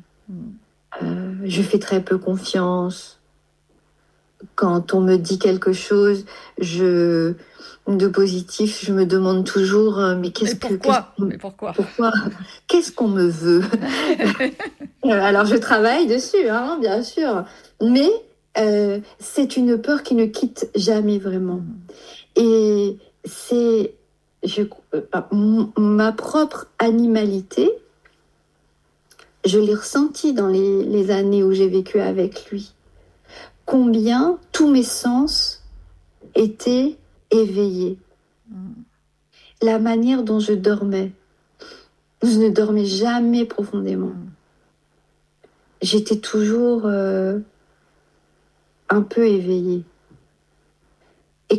Speaker 12: Je fais très peu confiance. Quand on me dit quelque chose de positif, je me demande toujours mais pourquoi qu'est-ce qu'on me veut. Alors je travaille dessus, hein, bien sûr, mais c'est une peur qui ne quitte jamais vraiment. Et c'est ma propre animalité. Je l'ai ressenti dans les années où j'ai vécu avec lui. Combien tous mes sens étaient éveillés. La manière dont je dormais. Je ne dormais jamais profondément. J'étais toujours un peu éveillée. Et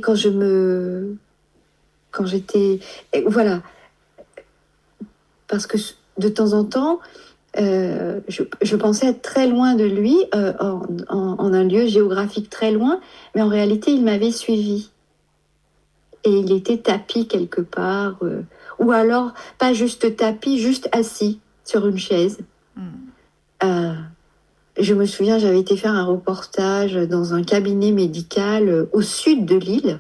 Speaker 12: voilà. Parce que de temps en temps, je pensais être très loin de lui, en un lieu géographique très loin, mais en réalité, il m'avait suivi. Et il était tapis quelque part, ou alors, pas juste tapis, juste assis sur une chaise. Je me souviens, j'avais été faire un reportage dans un cabinet médical au sud de l'île.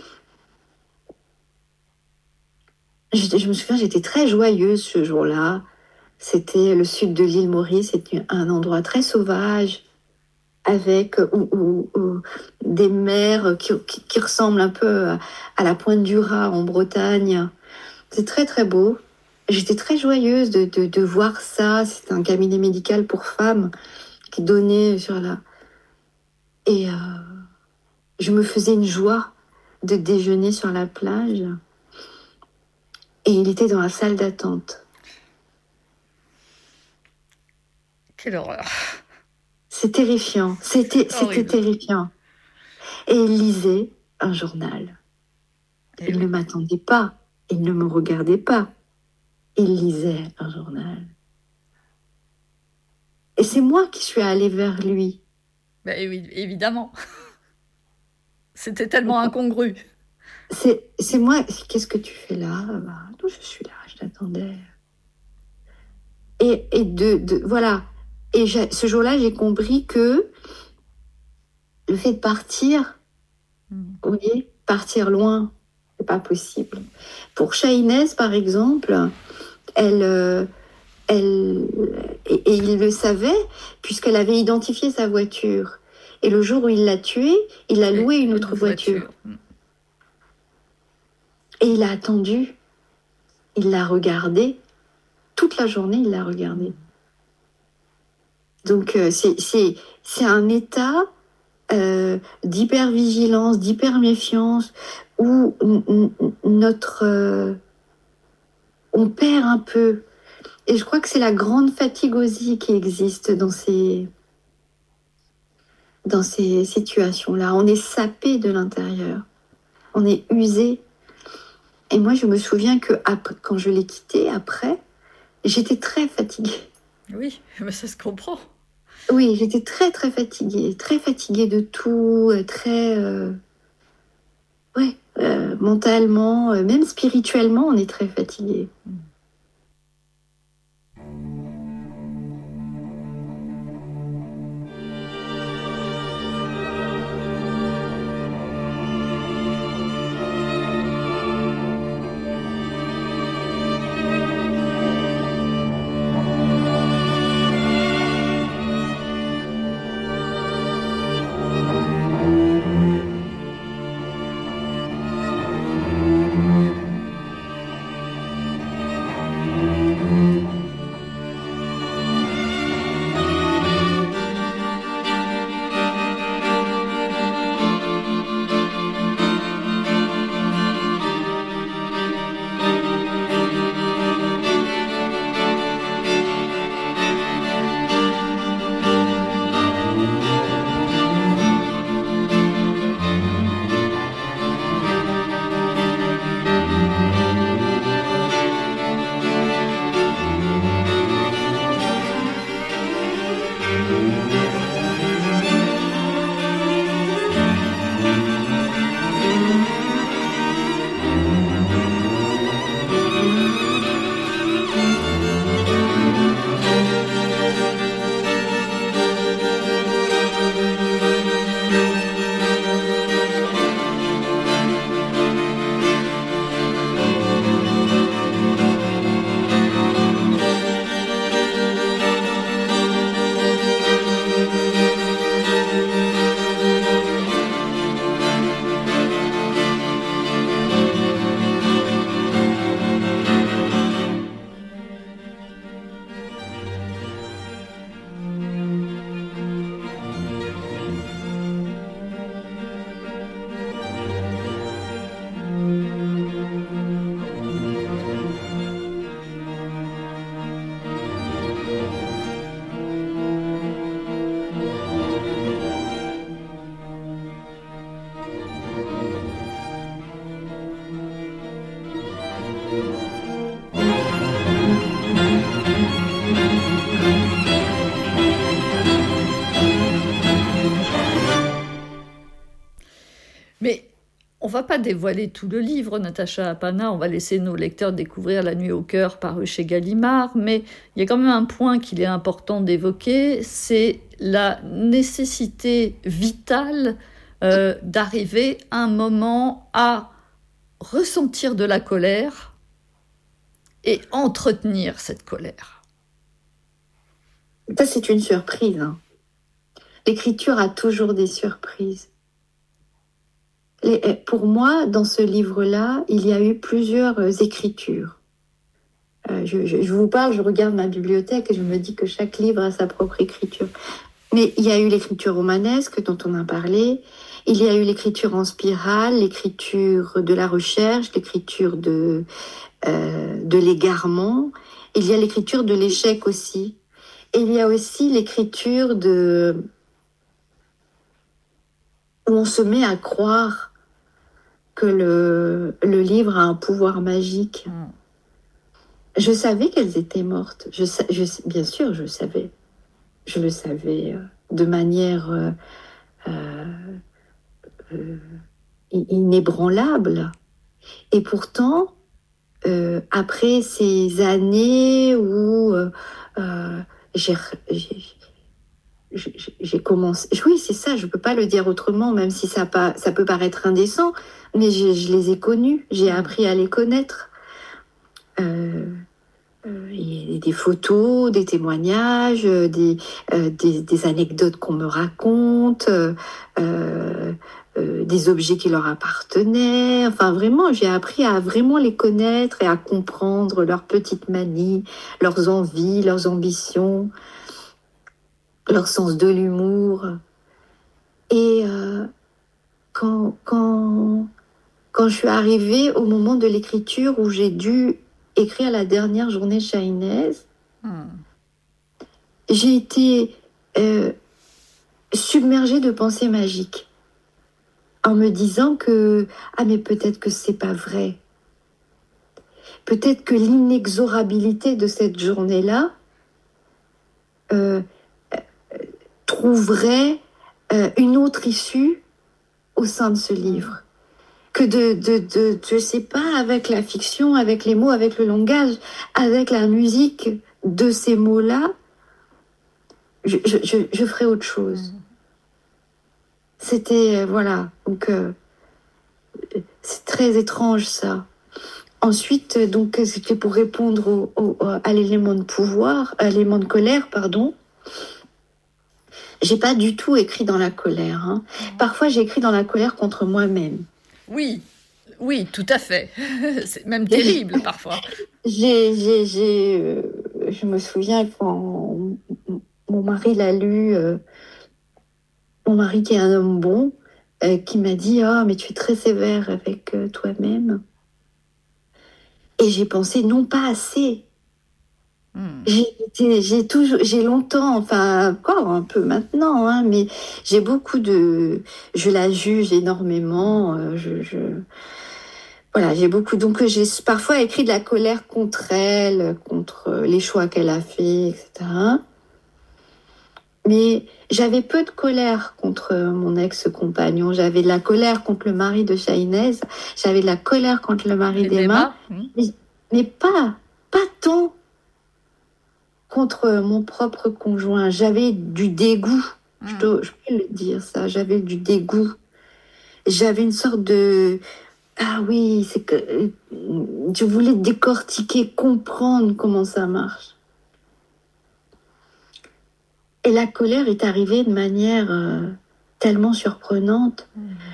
Speaker 12: Je me souviens, j'étais très joyeuse ce jour-là. C'était le sud de l'île Maurice, c'était un endroit très sauvage, avec des mers qui ressemblent un peu à la Pointe du Raz en Bretagne. C'est très très beau. J'étais très joyeuse de voir ça. C'était un cabinet médical pour femmes qui donnait sur la... Et je me faisais une joie de déjeuner sur la plage. Et il était dans la salle d'attente.
Speaker 11: Quelle horreur.
Speaker 12: C'est terrifiant. C'était terrifiant. Et il lisait un journal. Il ne m'attendait pas. Il ne me regardait pas. Il lisait un journal. Et c'est moi qui suis allée vers lui.
Speaker 11: Ben oui, évidemment. C'était tellement incongru.
Speaker 12: C'est moi. Qu'est-ce que tu fais là? Non, je suis là, je t'attendais. Et voilà. Et ce jour-là, j'ai compris que le fait de partir, vous voyez, partir loin, c'est pas possible. Pour Chahinez, par exemple, et il le savait, puisqu'elle avait identifié sa voiture. Et le jour où il l'a tuée, il a loué une autre voiture. Et il a attendu. Il l'a regardée. Toute la journée, il l'a regardée. Donc, c'est un état d'hypervigilance, d'hyperméfiance, où on perd un peu. Et je crois que c'est la grande fatigue aussi qui existe dans ces situations-là. On est sapé de l'intérieur. On est usé. Et moi, je me souviens que quand je l'ai quitté, après, j'étais très fatiguée.
Speaker 11: Oui, mais ça se comprend.
Speaker 12: Oui, j'étais très, très fatiguée de tout, très... mentalement, même spirituellement, on est très fatigué.
Speaker 11: va pas dévoiler tout le livre, Natacha Apana, on va laisser nos lecteurs découvrir La Nuit au cœur paru chez Gallimard, mais il y a quand même un point qu'il est important d'évoquer, c'est la nécessité vitale d'arriver un moment à ressentir de la colère et entretenir cette colère.
Speaker 12: Ça, c'est une surprise. Hein. L'écriture a toujours des surprises. Pour moi, dans ce livre-là, il y a eu plusieurs écritures. Je vous parle, je regarde ma bibliothèque et je me dis que chaque livre a sa propre écriture. Mais il y a eu l'écriture romanesque dont on a parlé, il y a eu l'écriture en spirale, l'écriture de la recherche, l'écriture de l'égarement, il y a l'écriture de l'échec aussi. Et il y a aussi l'écriture où on se met à croire que le livre a un pouvoir magique. Je savais qu'elles étaient mortes. Bien sûr, je savais. Je le savais de manière inébranlable. Et pourtant, après ces années où j'ai commencé... Oui, c'est ça, je ne peux pas le dire autrement, même si ça peut paraître indécent, mais je les ai connus, j'ai appris à les connaître. Il y a des photos, des témoignages, des anecdotes qu'on me raconte, des objets qui leur appartenaient. Enfin, vraiment, j'ai appris à vraiment les connaître et à comprendre leurs petites manies, leurs envies, leurs ambitions, leur sens de l'humour. Et quand je suis arrivée au moment de l'écriture où j'ai dû écrire la dernière journée Chahinez, j'ai été submergée de pensées magiques en me disant que mais peut-être que c'est pas vrai. Peut-être que l'inexorabilité de cette journée-là trouverait une autre issue au sein de ce livre. Que je sais pas, avec la fiction, avec les mots, avec le langage, avec la musique de ces mots-là, je ferai autre chose. C'était, voilà, donc c'est très étrange ça. Ensuite, donc, c'était pour répondre à l'élément de pouvoir, à l'élément de colère, pardon. J'ai pas du tout écrit dans la colère. Hein. Parfois, j'ai écrit dans la colère contre moi-même.
Speaker 11: Oui, tout à fait. C'est même terrible parfois.
Speaker 12: Je me souviens quand mon mari l'a lu, mon mari qui est un homme bon, qui m'a dit « Ah, mais tu es très sévère avec toi-même ». Et j'ai pensé « Non, pas assez ». J'ai longtemps, enfin encore un peu maintenant, hein, mais j'ai beaucoup je la juge énormément, voilà, j'ai beaucoup, donc j'ai parfois écrit de la colère contre elle, contre les choix qu'elle a fait, etc. Mais j'avais peu de colère contre mon ex-compagnon, j'avais de la colère contre le mari de Chahinez, j'avais de la colère contre le mari d'Emma, mais pas tant contre mon propre conjoint. J'avais du dégoût, je peux le dire ça, j'avais du dégoût. J'avais une sorte de... Ah oui, c'est que je voulais décortiquer, comprendre comment ça marche. Et la colère est arrivée de manière tellement surprenante,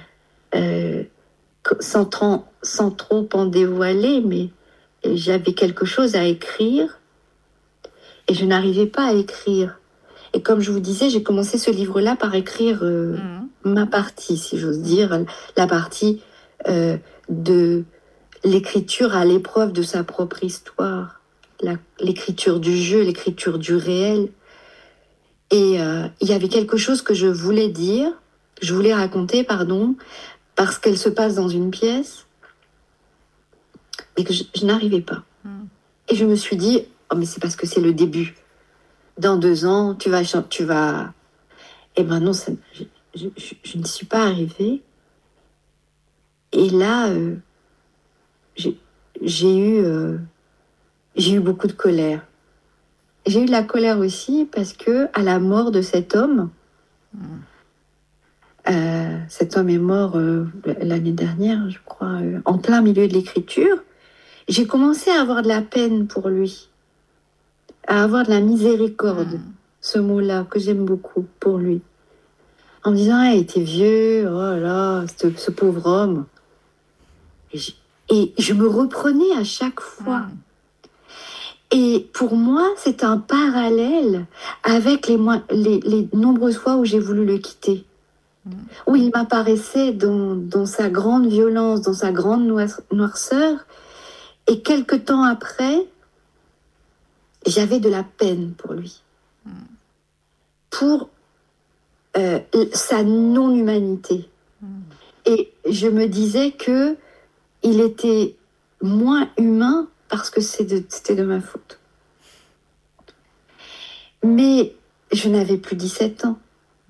Speaker 12: sans trop en dévoiler, mais j'avais quelque chose à écrire. Et je n'arrivais pas à écrire. Et comme je vous disais, j'ai commencé ce livre-là par écrire ma partie, si j'ose dire, la partie de l'écriture à l'épreuve de sa propre histoire, l'écriture du jeu, l'écriture du réel. Et il y avait quelque chose que je voulais dire, je voulais raconter, parce qu'elle se passe dans une pièce, mais que je n'arrivais pas. Et je me suis dit... Oh, mais c'est parce que c'est le début. Dans 2 ans, tu vas... Eh ben non, je ne suis pas arrivée. Et là, j'ai eu beaucoup de colère. J'ai eu de la colère aussi parce que à la mort de cet homme, cet homme est mort l'année dernière, je crois, en plein milieu de l'écriture, j'ai commencé à avoir de la peine pour lui, à avoir de la miséricorde, ce mot-là que j'aime beaucoup pour lui. En me disant, il était vieux, oh là, ce pauvre homme. Et je me reprenais à chaque fois. Et pour moi, c'est un parallèle avec les nombreuses fois où j'ai voulu le quitter. Où il m'apparaissait dans sa grande violence, dans sa grande noirceur. Et quelque temps après, j'avais de la peine pour lui. Pour sa non-humanité. Et je me disais que il était moins humain parce que c'était de ma faute. Mais je n'avais plus 17 ans.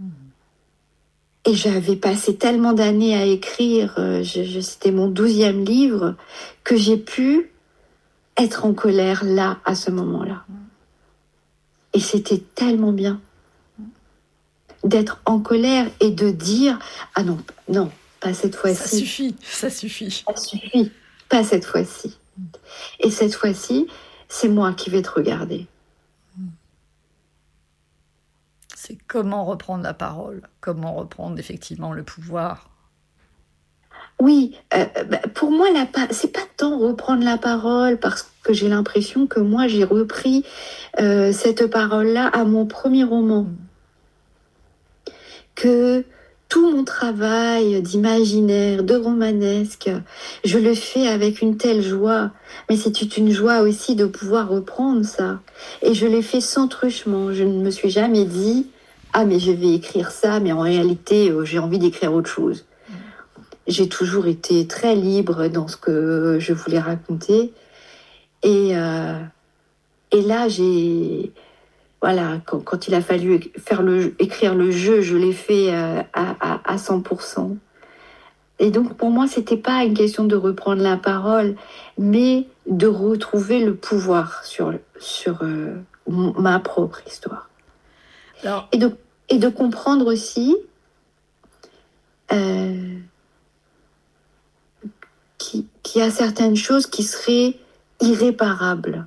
Speaker 12: Et j'avais passé tellement d'années à écrire, c'était mon 12e livre, que j'ai pu être en colère là, à ce moment-là. Et c'était tellement bien d'être en colère et de dire « Ah non, non, pas cette fois-ci. »
Speaker 11: Ça suffit.
Speaker 12: Pas cette fois-ci. Et cette fois-ci, c'est moi qui vais te regarder.
Speaker 11: C'est comment reprendre la parole, comment reprendre effectivement le pouvoir.
Speaker 12: Oui, pour moi, c'est pas tant reprendre la parole, parce que j'ai l'impression que moi, j'ai repris cette parole-là à mon premier roman. Que tout mon travail d'imaginaire, de romanesque, je le fais avec une telle joie. Mais c'est une joie aussi de pouvoir reprendre ça. Et je l'ai fait sans truchement. Je ne me suis jamais dit « Ah, mais je vais écrire ça, mais en réalité, j'ai envie d'écrire autre chose. » J'ai toujours été très libre dans ce que je voulais raconter. Et là, voilà, quand il a fallu écrire le jeu, je l'ai fait à 100%. Et donc, pour moi, c'était pas une question de reprendre la parole, mais de retrouver le pouvoir sur ma propre histoire. Alors... Et de comprendre aussi qu'il y a certaines choses qui seraient irréparables.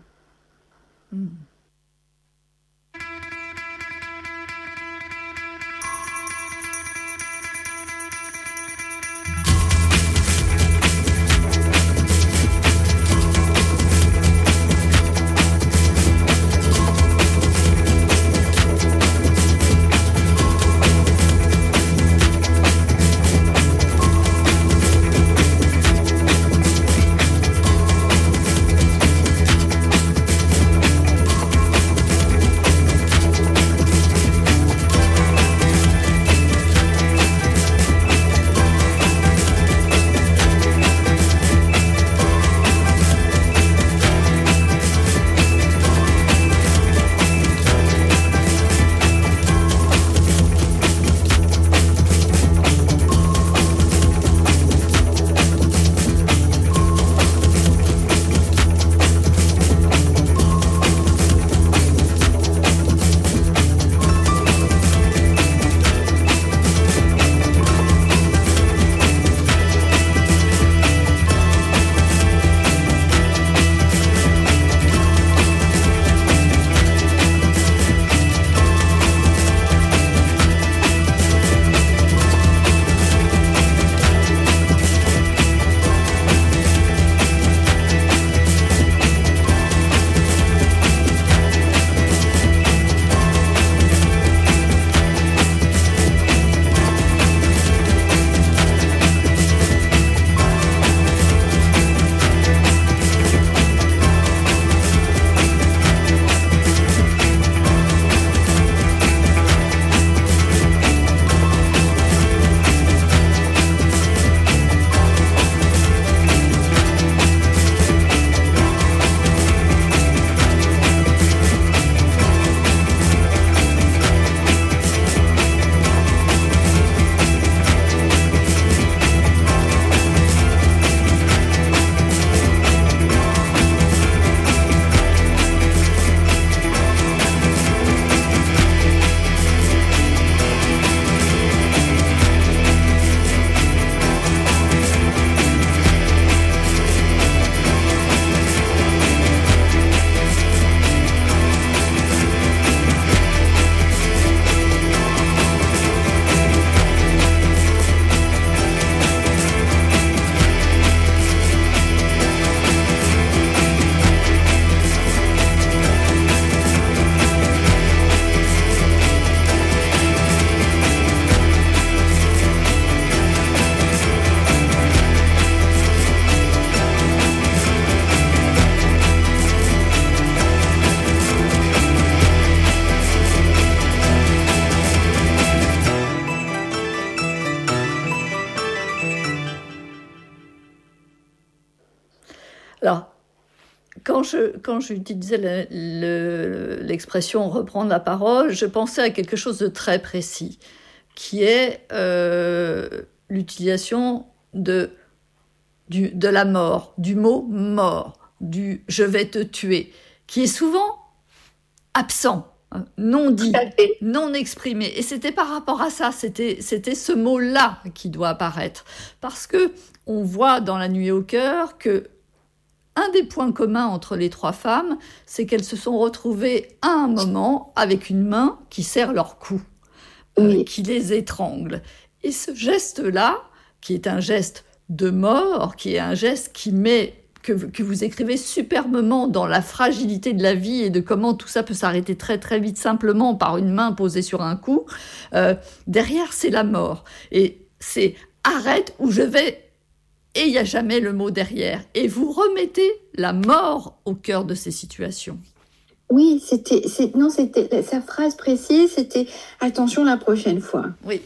Speaker 11: Alors, quand j'utilisais l'expression reprendre la parole, je pensais à quelque chose de très précis, qui est l'utilisation de la mort, du mot mort, du je vais te tuer, qui est souvent absent, non dit, non exprimé. Et c'était par rapport à ça, c'était ce mot-là qui doit apparaître. Parce que on voit dans La Nuit au cœur que un des points communs entre les trois femmes, c'est qu'elles se sont retrouvées à un moment avec une main qui serre leur cou, qui les étrangle. Et ce geste-là, qui est un geste de mort, qui est un geste que vous écrivez superbement dans la fragilité de la vie et de comment tout ça peut s'arrêter très très vite simplement par une main posée sur un cou, derrière c'est la mort. Et c'est arrête ou je vais... Et il n'y a jamais le mot derrière. Et vous remettez la mort au cœur de ces situations.
Speaker 12: Oui, sa phrase précise, c'était « attention la prochaine fois ».
Speaker 11: Oui.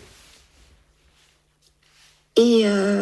Speaker 12: Et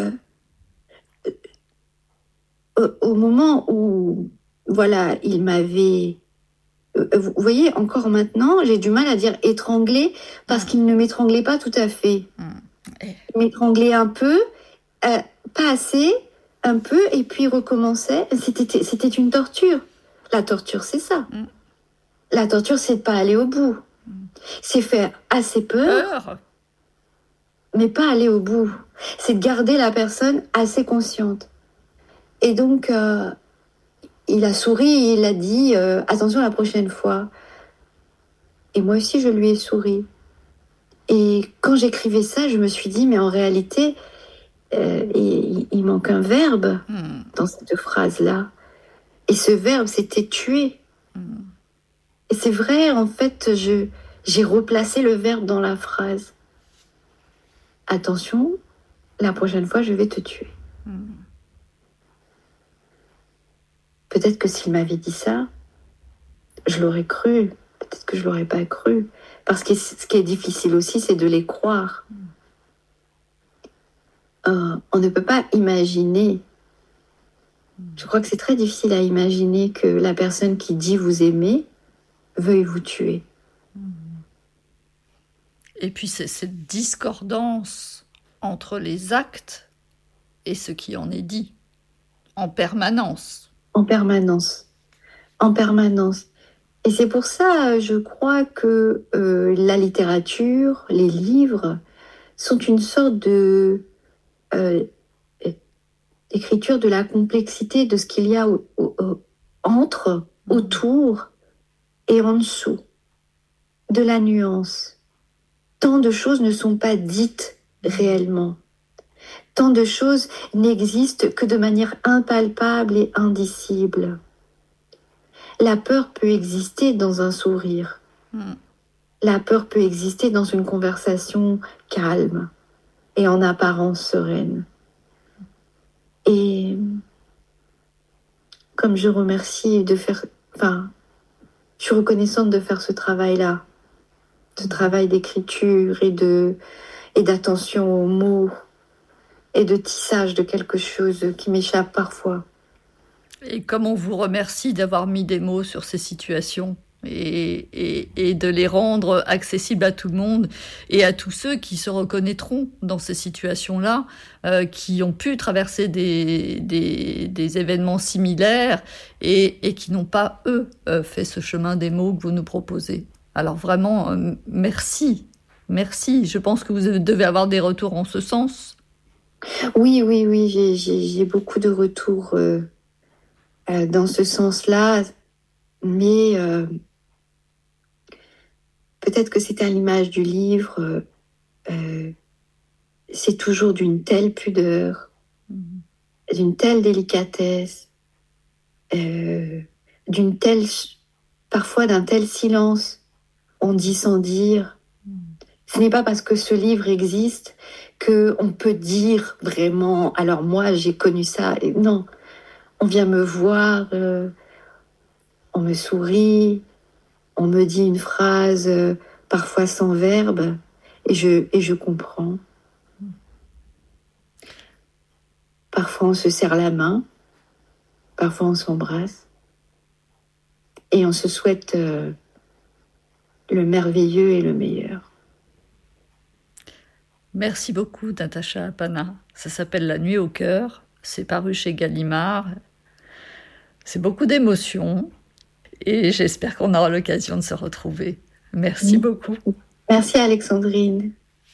Speaker 12: au moment où, voilà, il m'avait... vous voyez, encore maintenant, j'ai du mal à dire « étrangler » parce qu'il ne m'étranglait pas tout à fait. Il m'étranglait un peu... pas assez, un peu, et puis il recommençait. C'était une torture. La torture, c'est ça. La torture, c'est de pas aller au bout. C'est faire assez peur, mais pas aller au bout. C'est de garder la personne assez consciente. Et donc, il a souri, il a dit attention la prochaine fois. Et moi aussi, je lui ai souri. Et quand j'écrivais ça, je me suis dit, mais en réalité... il manque un verbe dans cette phrase-là. Et ce verbe, c'était tuer. Et c'est vrai, en fait, j'ai replacé le verbe dans la phrase. Attention, la prochaine fois, je vais te tuer. Peut-être que s'il m'avait dit ça, je l'aurais cru. Peut-être que je l'aurais pas cru. Parce que ce qui est difficile aussi, c'est de les croire. On ne peut pas imaginer, je crois que c'est très difficile à imaginer que la personne qui dit vous aimer veuille vous tuer.
Speaker 11: Et puis c'est cette discordance entre les actes et ce qui en est dit, en permanence.
Speaker 12: En permanence. Et c'est pour ça, je crois que la littérature, les livres, sont une sorte d'écriture de la complexité de ce qu'il y a entre, autour et en dessous, de la nuance. Tant de choses ne sont pas dites réellement. Tant de choses n'existent que de manière impalpable et indicible. La peur peut exister dans un sourire. La peur peut exister dans une conversation calme et en apparence sereine. Et comme je remercie je suis reconnaissante de faire ce travail-là, ce travail d'écriture et d'attention aux mots et de tissage de quelque chose qui m'échappe parfois.
Speaker 11: Et comme on vous remercie d'avoir mis des mots sur ces situations et de les rendre accessibles à tout le monde et à tous ceux qui se reconnaîtront dans ces situations-là, qui ont pu traverser des événements similaires et qui n'ont pas, eux, fait ce chemin des mots que vous nous proposez. Alors vraiment, merci. Merci. Je pense que vous devez avoir des retours en ce sens.
Speaker 12: Oui. J'ai beaucoup de retours dans ce sens-là. Mais peut-être que c'est à l'image du livre, c'est toujours d'une telle pudeur, d'une telle délicatesse, parfois d'un tel silence, on dit sans dire. Ce n'est pas parce que ce livre existe qu'on peut dire vraiment, alors moi j'ai connu ça, et non, on vient me voir... on me sourit, on me dit une phrase, parfois sans verbe, et je comprends. Parfois, on se serre la main, parfois on s'embrasse et on se souhaite le merveilleux et le meilleur.
Speaker 11: Merci beaucoup, Natacha Apana. Ça s'appelle La Nuit au cœur. C'est paru chez Gallimard. C'est beaucoup d'émotions et j'espère qu'on aura l'occasion de se retrouver. Merci beaucoup.
Speaker 12: Merci, Alexandrine.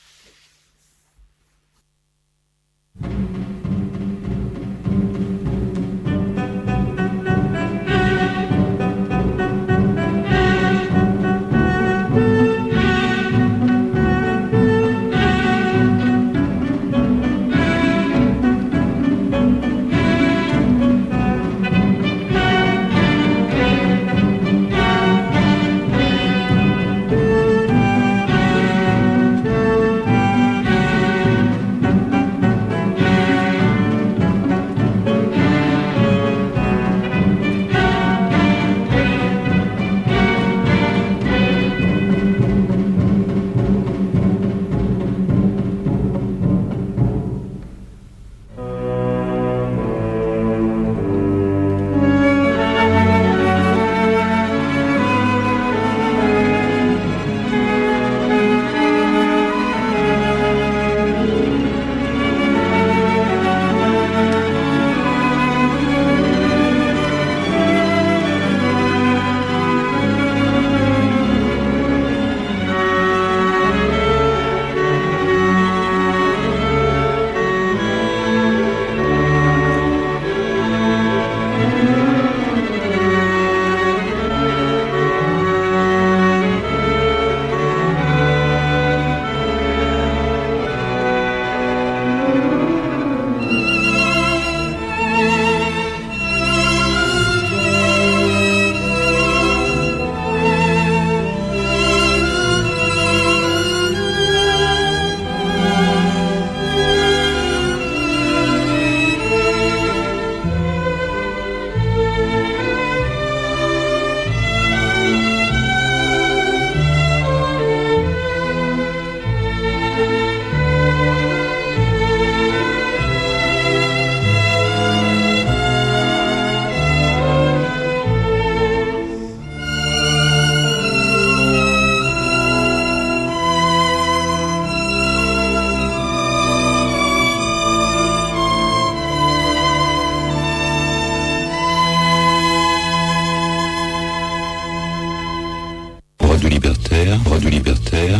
Speaker 13: Radio Libertaire.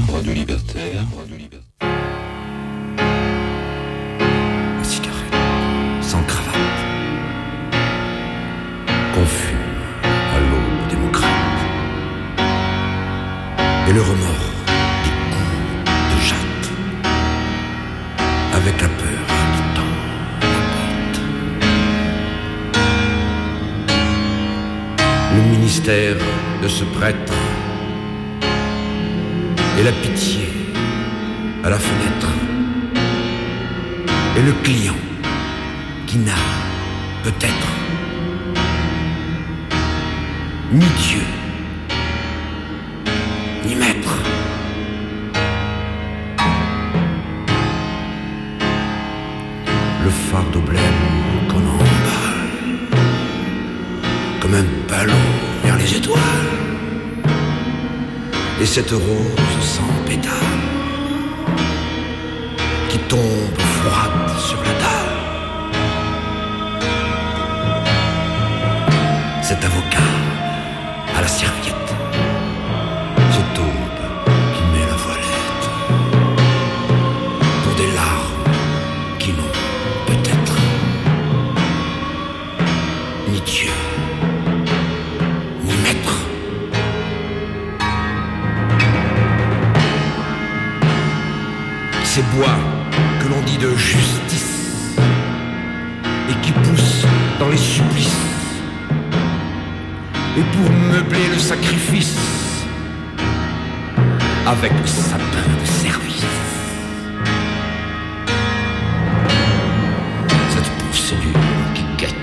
Speaker 14: Une cigarette, sans cravate, qu'on fume à l'aube démocrate. Et le remords des coups de jatte, avec la peur qui tend la porte. Le ministère de ce prêtre et la pitié à la fenêtre, et le client qui n'a peut-être ni Dieu, ni maître. Le fardeau blême qu'on emballe comme un ballon vers les étoiles. Et cette rose sans pétales qui tombe froide sur la dalle. Cet avocat à la serviette, cette aube qui met la voilette pour des larmes qui n'ont peut-être ni Dieu, ni maître. Ces bois que l'on dit de justice et qui poussent dans les supplices, et pour meubler le sacrifice avec le sapin de service. Cette procédure qui guette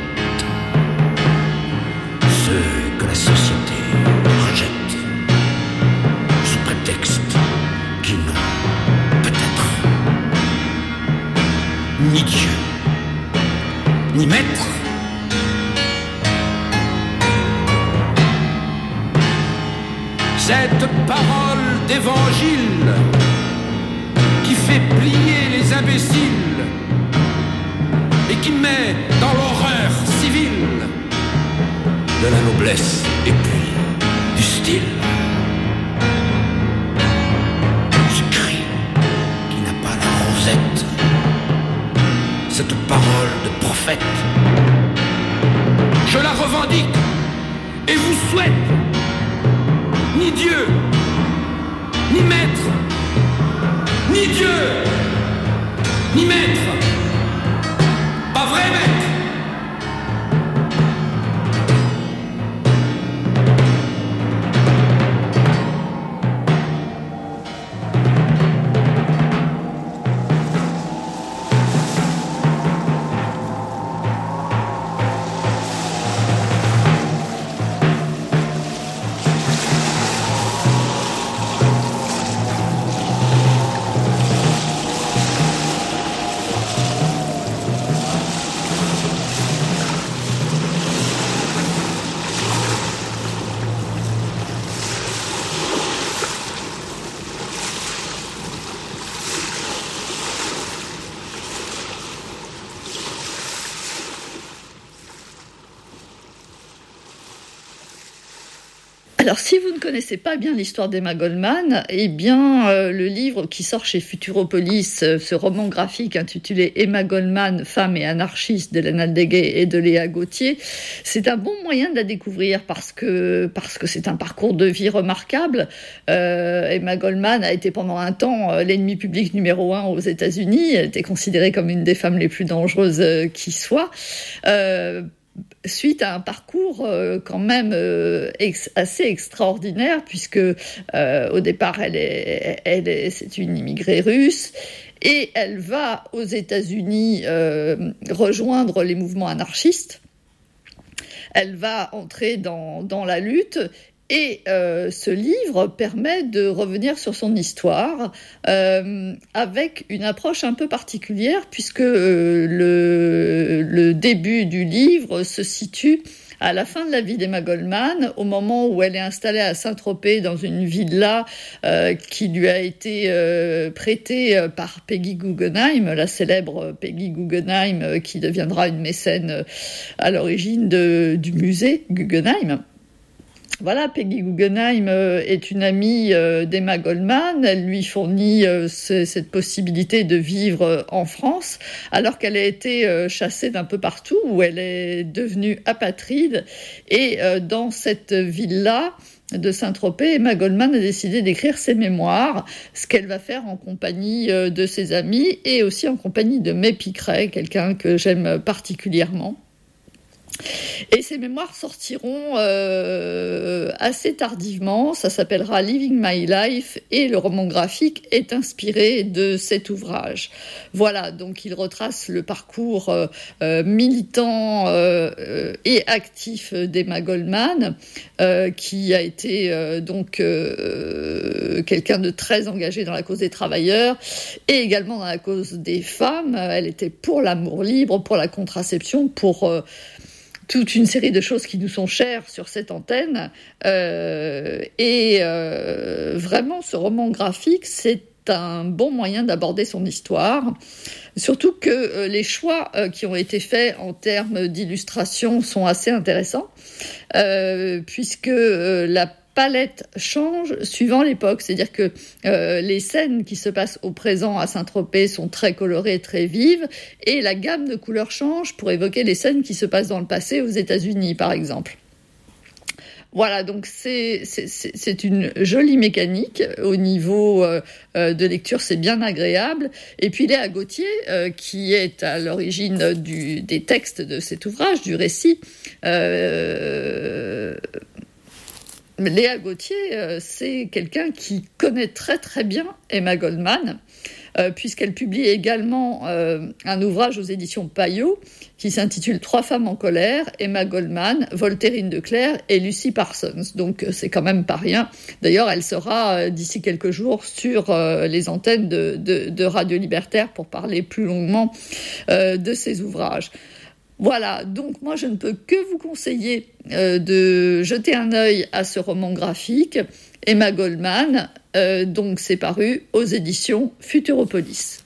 Speaker 14: ceux que la société rejette sous prétexte qu'ils n'ont ni Dieu, ni maître. Cette parole d'évangile qui fait plier les imbéciles et qui met dans l'horreur civile de la noblesse et puis du style. Ce cri qui n'a pas la rosette, cette parole de prophète, je la revendique et vous souhaite. Ni Dieu, ni maître, ni Dieu, ni maître, pas vrai maître.
Speaker 11: Alors, si vous ne connaissez pas bien l'histoire d'Emma Goldman, eh bien, le livre qui sort chez Futuropolis, ce roman graphique intitulé Emma Goldman, femme et anarchiste d'Hélène Aldéguet et de Léa Gauthier, c'est un bon moyen de la découvrir parce que c'est un parcours de vie remarquable. Emma Goldman a été pendant un temps l'ennemi public numéro 1 aux États-Unis. Elle était considérée comme une des femmes les plus dangereuses qui soit. Suite à un parcours quand même assez extraordinaire, puisque au départ c'est une immigrée russe et elle va aux États-Unis rejoindre les mouvements anarchistes. Elle va entrer dans la lutte. Et ce livre permet de revenir sur son histoire avec une approche un peu particulière, puisque le début du livre se situe à la fin de la vie d'Emma Goldman, au moment où elle est installée à Saint-Tropez dans une villa qui lui a été prêtée par Peggy Guggenheim, la célèbre Peggy Guggenheim qui deviendra une mécène à l'origine du musée Guggenheim. Voilà, Peggy Guggenheim est une amie d'Emma Goldman. Elle lui fournit cette possibilité de vivre en France, alors qu'elle a été chassée d'un peu partout, où elle est devenue apatride. Et dans cette ville-là de Saint-Tropez, Emma Goldman a décidé d'écrire ses mémoires, ce qu'elle va faire en compagnie de ses amis et aussi en compagnie de May Pickray, quelqu'un que j'aime particulièrement. Et ces mémoires sortiront assez tardivement, ça s'appellera Living My Life et le roman graphique est inspiré de cet ouvrage. Voilà, donc il retrace le parcours militant et actif d'Emma Goldman, qui a été quelqu'un de très engagé dans la cause des travailleurs et également dans la cause des femmes. Elle était pour l'amour libre, pour la contraception, pour toute une série de choses qui nous sont chères sur cette antenne. Vraiment, ce roman graphique, c'est un bon moyen d'aborder son histoire. Surtout que les choix qui ont été faits en termes d'illustration sont assez intéressants, puisque la palette change suivant l'époque, c'est-à-dire que les scènes qui se passent au présent à Saint-Tropez sont très colorées, très vives, et la gamme de couleurs change pour évoquer les scènes qui se passent dans le passé aux États-Unis, par exemple. Voilà, donc c'est une jolie mécanique au niveau de lecture, c'est bien agréable. Et puis Léa Gauthier, qui est à l'origine des textes de cet ouvrage, du récit. Léa Gauthier, c'est quelqu'un qui connaît très très bien Emma Goldman, puisqu'elle publie également un ouvrage aux éditions Payot qui s'intitule « 3 femmes en colère, Emma Goldman, Voltairine de Clercq et Lucy Parsons ». Donc c'est quand même pas rien. D'ailleurs, elle sera d'ici quelques jours sur les antennes de Radio Libertaire pour parler plus longuement de ses ouvrages. Voilà, donc moi je ne peux que vous conseiller de jeter un œil à ce roman graphique, Emma Goldman, donc c'est paru aux éditions Futuropolis.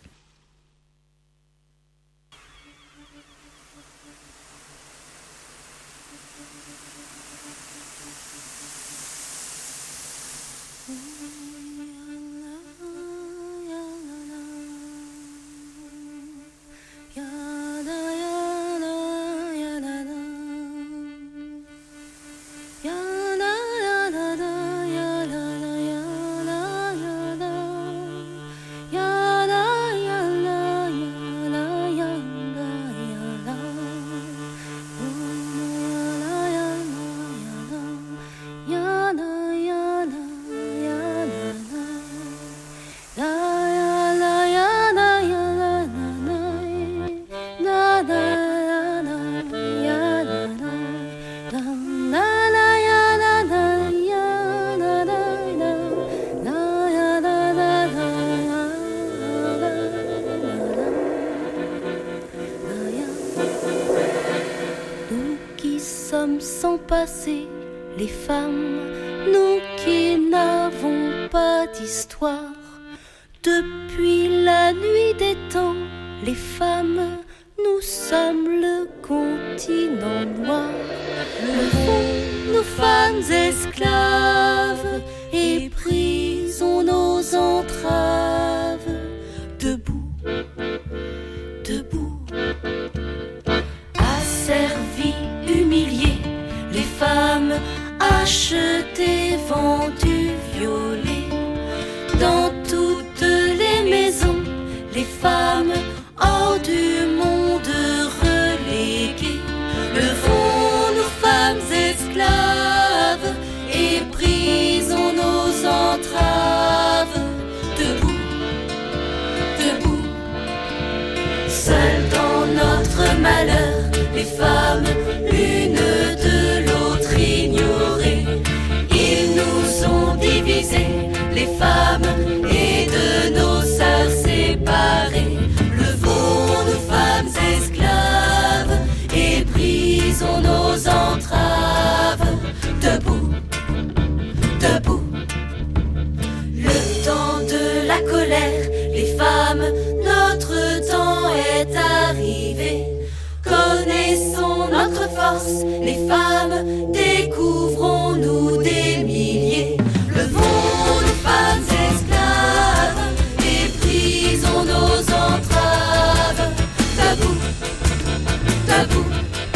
Speaker 15: Sans passer les femmes, nous qui n'avons pas d'histoire. Depuis la nuit des temps, les femmes, nous sommes le continent noir. Le fond, nos femmes esclaves, et brisons nos entraves. Debout, debout, asservis, humiliés, les femmes achetées, vendues, violées. Dans toutes les maisons, les femmes hors du monde reléguées. Levons nos femmes esclaves et brisons nos entraves. Debout, debout, seules dans notre malheur, les femmes, l'une de l'autre ignorées. Ils nous ont divisés, les femmes, et de nos sœurs séparées. Levons nos femmes esclaves et brisons nos entraves. Debout, debout, le temps de la colère, les femmes, notre temps est arrivé. Connaissons notre force, les femmes, découvrons-nous des milliers. Levons nos femmes esclaves et brisons nos entraves. Debout, debout,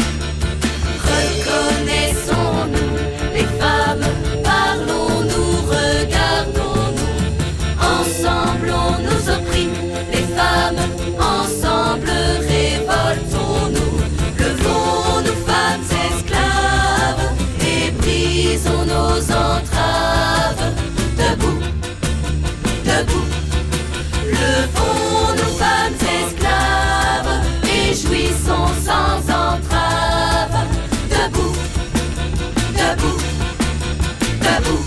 Speaker 15: reconnaissons-nous, les femmes, parlons-nous, regardons-nous. Ensemble on nous opprime, les femmes, ensemble révoltons-nous. Levons nos femmes esclaves et brisons nos entraves. Debout, debout, levons nos femmes esclaves et jouissons sans entrave. Debout, debout, debout.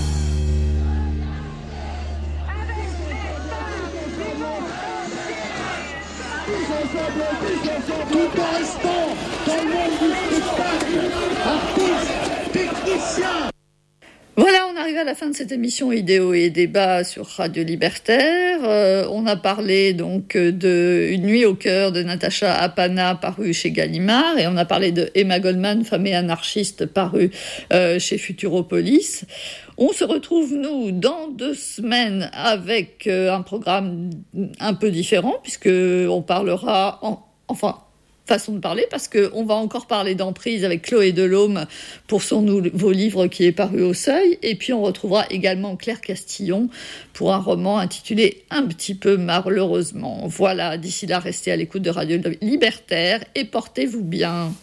Speaker 16: Tout en restant dans le monde du spectacle, artistes, techniciens.
Speaker 11: Voilà, on arrive à la fin de cette émission Idéaux et Débats sur Radio Libertaire. On a parlé donc de Une nuit au cœur de Natacha Apana, paru chez Gallimard, et on a parlé de Emma Goldman, femme et anarchiste, paru chez Futuropolis. On se retrouve, nous, dans 2 semaines avec un programme un peu différent, puisqu'on parlera, façon de parler, parce qu'on va encore parler d'emprise avec Chloé Delhomme pour son nouveau livre qui est paru au Seuil, et puis on retrouvera également Claire Castillon pour un roman intitulé Un petit peu malheureusement. Voilà, d'ici là, restez à l'écoute de Radio Libertaire et portez-vous bien.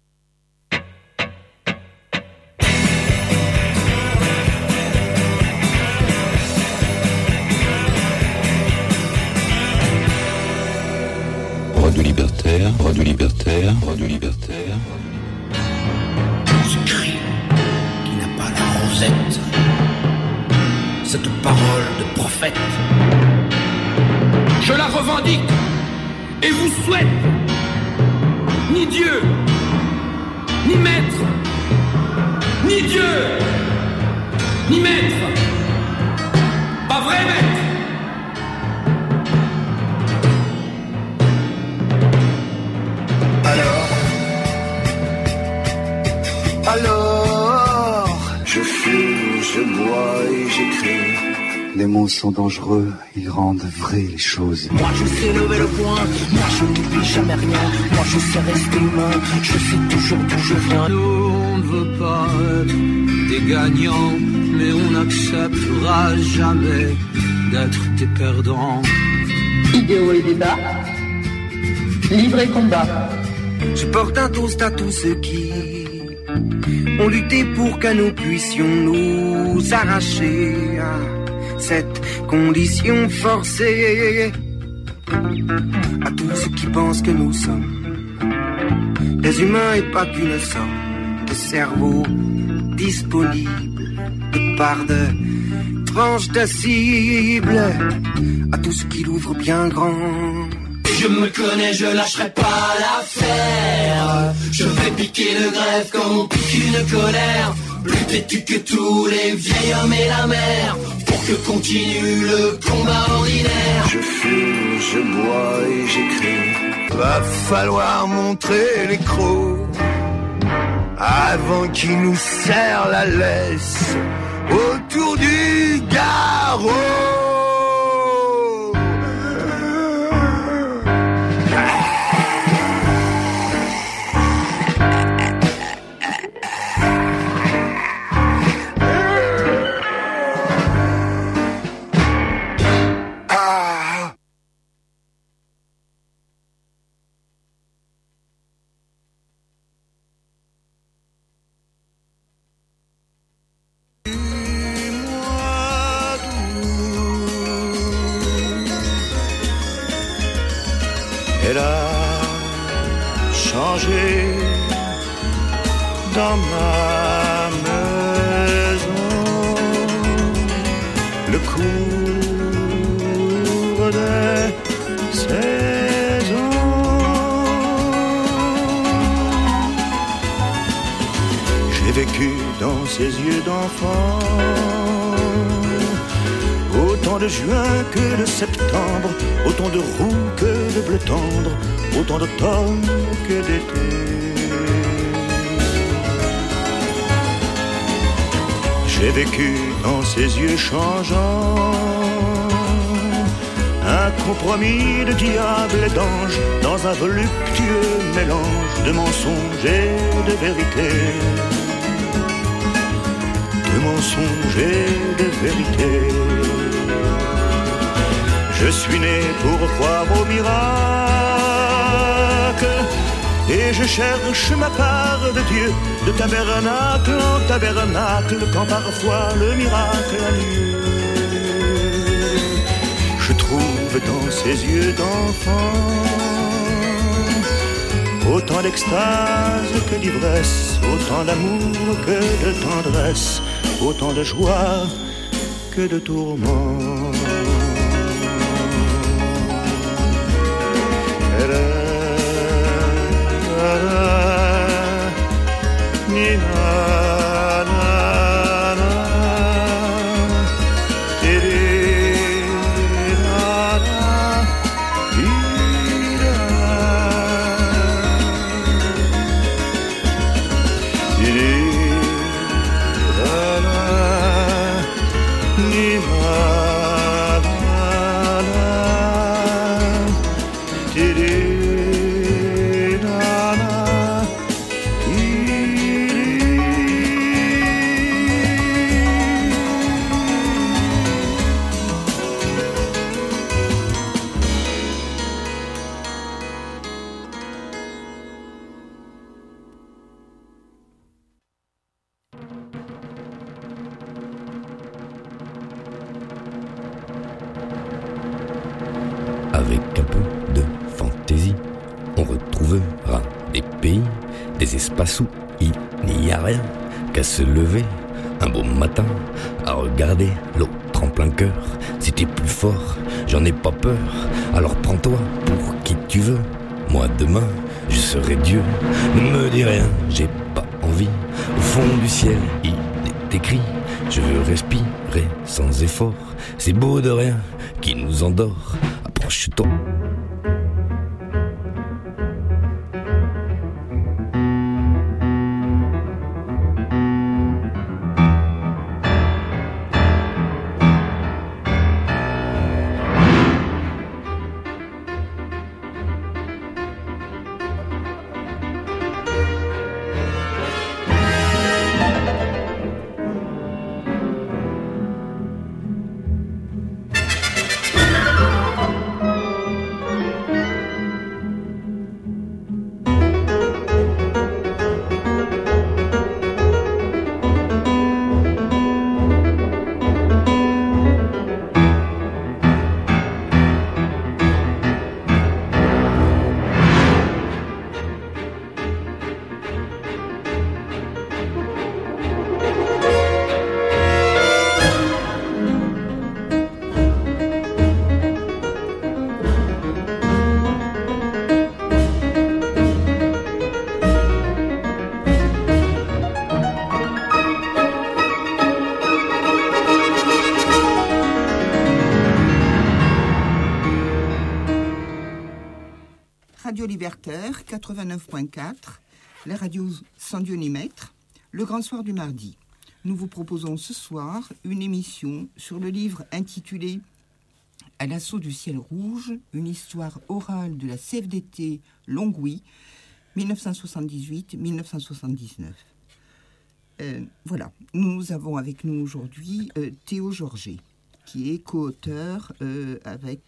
Speaker 13: Radio Libertaire, Radio Libertaire, Radio Libertaire.
Speaker 14: Ce cri qui n'a pas la rosette, cette parole de prophète, je la revendique et vous souhaite, ni Dieu,
Speaker 10: ni maître, ni Dieu, ni maître, pas vrai maître.
Speaker 8: Alors, je fume, je bois et j'écris. Les mots sont dangereux, ils rendent vraies les choses.
Speaker 9: Moi je sais lever le poing, moi je n'oublie jamais rien. Moi je sais rester humain, je sais toujours d'où je viens.
Speaker 10: Nous on ne veut pas être des gagnants, mais on n'acceptera jamais d'être des perdants.
Speaker 11: Idéaux et débat, livre et combat.
Speaker 7: Je porte un toast à tous ceux qui ont lutté pour que nous puissions nous arracher à cette condition forcée. À tous ceux qui pensent que nous sommes des humains et pas qu'une somme de cerveaux disponibles de part de tranches de cible. À tous ceux qui l'ouvrent bien grand.
Speaker 9: Je me connais, je lâcherai pas l'affaire. Je vais piquer le greffe comme on pique une colère. Plus têtu que tous les vieils hommes et la mer. Pour que continue le combat ordinaire.
Speaker 8: Je fume, je bois et j'écris.
Speaker 17: Va falloir montrer les crocs avant qu'ils nous serrent la laisse autour du garrot.
Speaker 18: Elle a changé dans ma maison le cours des saisons. J'ai vécu dans ses yeux d'enfant autant de juin que de septembre, autant de roux que de bleu tendre, autant d'automne que d'été. J'ai vécu dans ses yeux changeants un compromis de diable et d'ange dans un voluptueux mélange de mensonges et de vérité. De mensonges et de vérité. Je suis né pour croire au miracle et je cherche ma part de Dieu de tabernacle en tabernacle quand parfois le miracle a lieu. Je trouve dans ses yeux d'enfant autant d'extase que d'ivresse, autant d'amour que de tendresse, autant de joie que de tourment.
Speaker 14: Avec un peu de fantaisie, on retrouvera des pays, des espaces où il n'y a rien qu'à se lever un beau matin, à regarder l'autre en plein cœur. Si t'es plus fort, j'en ai pas peur, alors prends-toi pour qui tu veux. Moi demain, je serai Dieu. Ne me dis rien, j'ai pas envie. Au fond du ciel, il est écrit, je veux respirer sans effort. C'est beau de rien qui nous endort. Approche-toi.
Speaker 19: Radio Libertaire 89.4, la radio sans Dieu ni maître, le grand soir du mardi. Nous vous proposons ce soir une émission sur le livre intitulé « À l'assaut du ciel rouge, une histoire orale de la CFDT Longwy, 1978-1979 ». Voilà, nous avons avec nous aujourd'hui Théo Georget, qui est co-auteur avec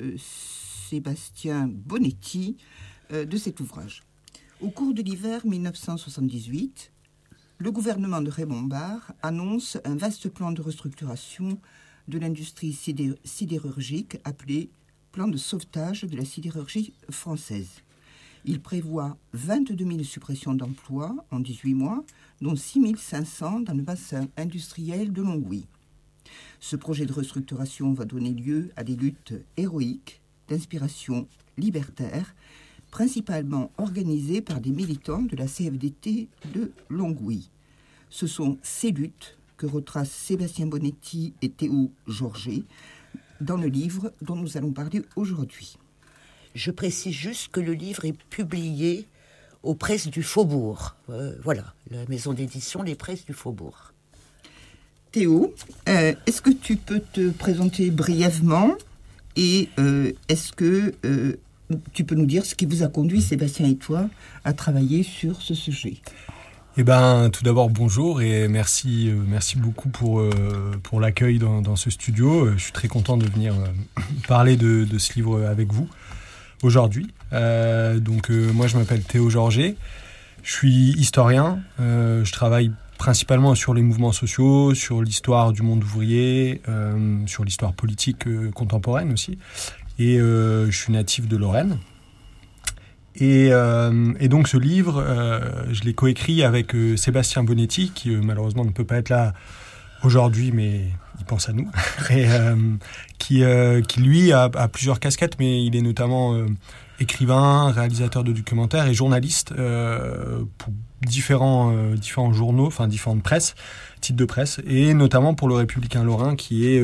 Speaker 19: Sébastien Bonetti de cet ouvrage. Au cours de l'hiver 1978, le gouvernement de Raymond Barre annonce un vaste plan de restructuration de l'industrie sidérurgique appelé plan de sauvetage de la sidérurgie française. Il prévoit 22 000 suppressions d'emplois en 18 mois, dont 6 500 dans le bassin industriel de Longwy. Ce projet de restructuration va donner lieu à des luttes héroïques d'inspiration libertaire, principalement organisées par des militants de la CFDT de Longwy. Ce sont ces luttes que retracent Sébastien Bonetti et Théo Georget dans le livre dont nous allons parler aujourd'hui.
Speaker 20: Je précise juste que le livre est publié aux Presses du Faubourg. Voilà, la maison d'édition Les Presses du Faubourg.
Speaker 19: Théo, est-ce que tu peux te présenter brièvement et est-ce que tu peux nous dire ce qui vous a conduit, Sébastien et toi, à travailler sur ce sujet ?
Speaker 21: Eh ben, tout d'abord, bonjour et merci beaucoup pour l'accueil dans ce studio. Je suis très content de venir parler de ce livre avec vous aujourd'hui. Moi, je m'appelle Théo Georget. Je suis historien. Je travaille principalement sur les mouvements sociaux, sur l'histoire du monde ouvrier, sur l'histoire politique contemporaine aussi. Et je suis natif de Lorraine. Et donc ce livre, je l'ai coécrit avec Sébastien Bonetti, qui malheureusement ne peut pas être là aujourd'hui, mais il pense à nous. Et qui lui a plusieurs casquettes, mais il est notamment écrivain, réalisateur de documentaires et journaliste pour différents journaux, enfin différentes presses, titres de presse, et notamment pour Le Républicain Lorrain, qui est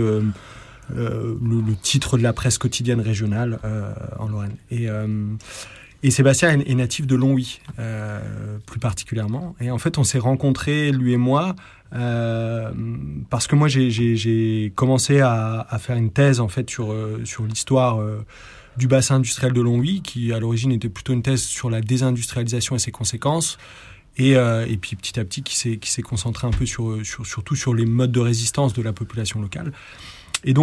Speaker 21: le titre de la presse quotidienne régionale en Lorraine. Et Sébastien est natif de Longwy, plus particulièrement. Et en fait, on s'est rencontrés, lui et moi, parce que moi, j'ai commencé à faire une thèse en fait sur l'histoire du bassin industriel de Longwy, qui à l'origine était plutôt une thèse sur la désindustrialisation et ses conséquences. Et puis petit à petit, qui s'est concentré un peu surtout sur les modes de résistance de la population locale.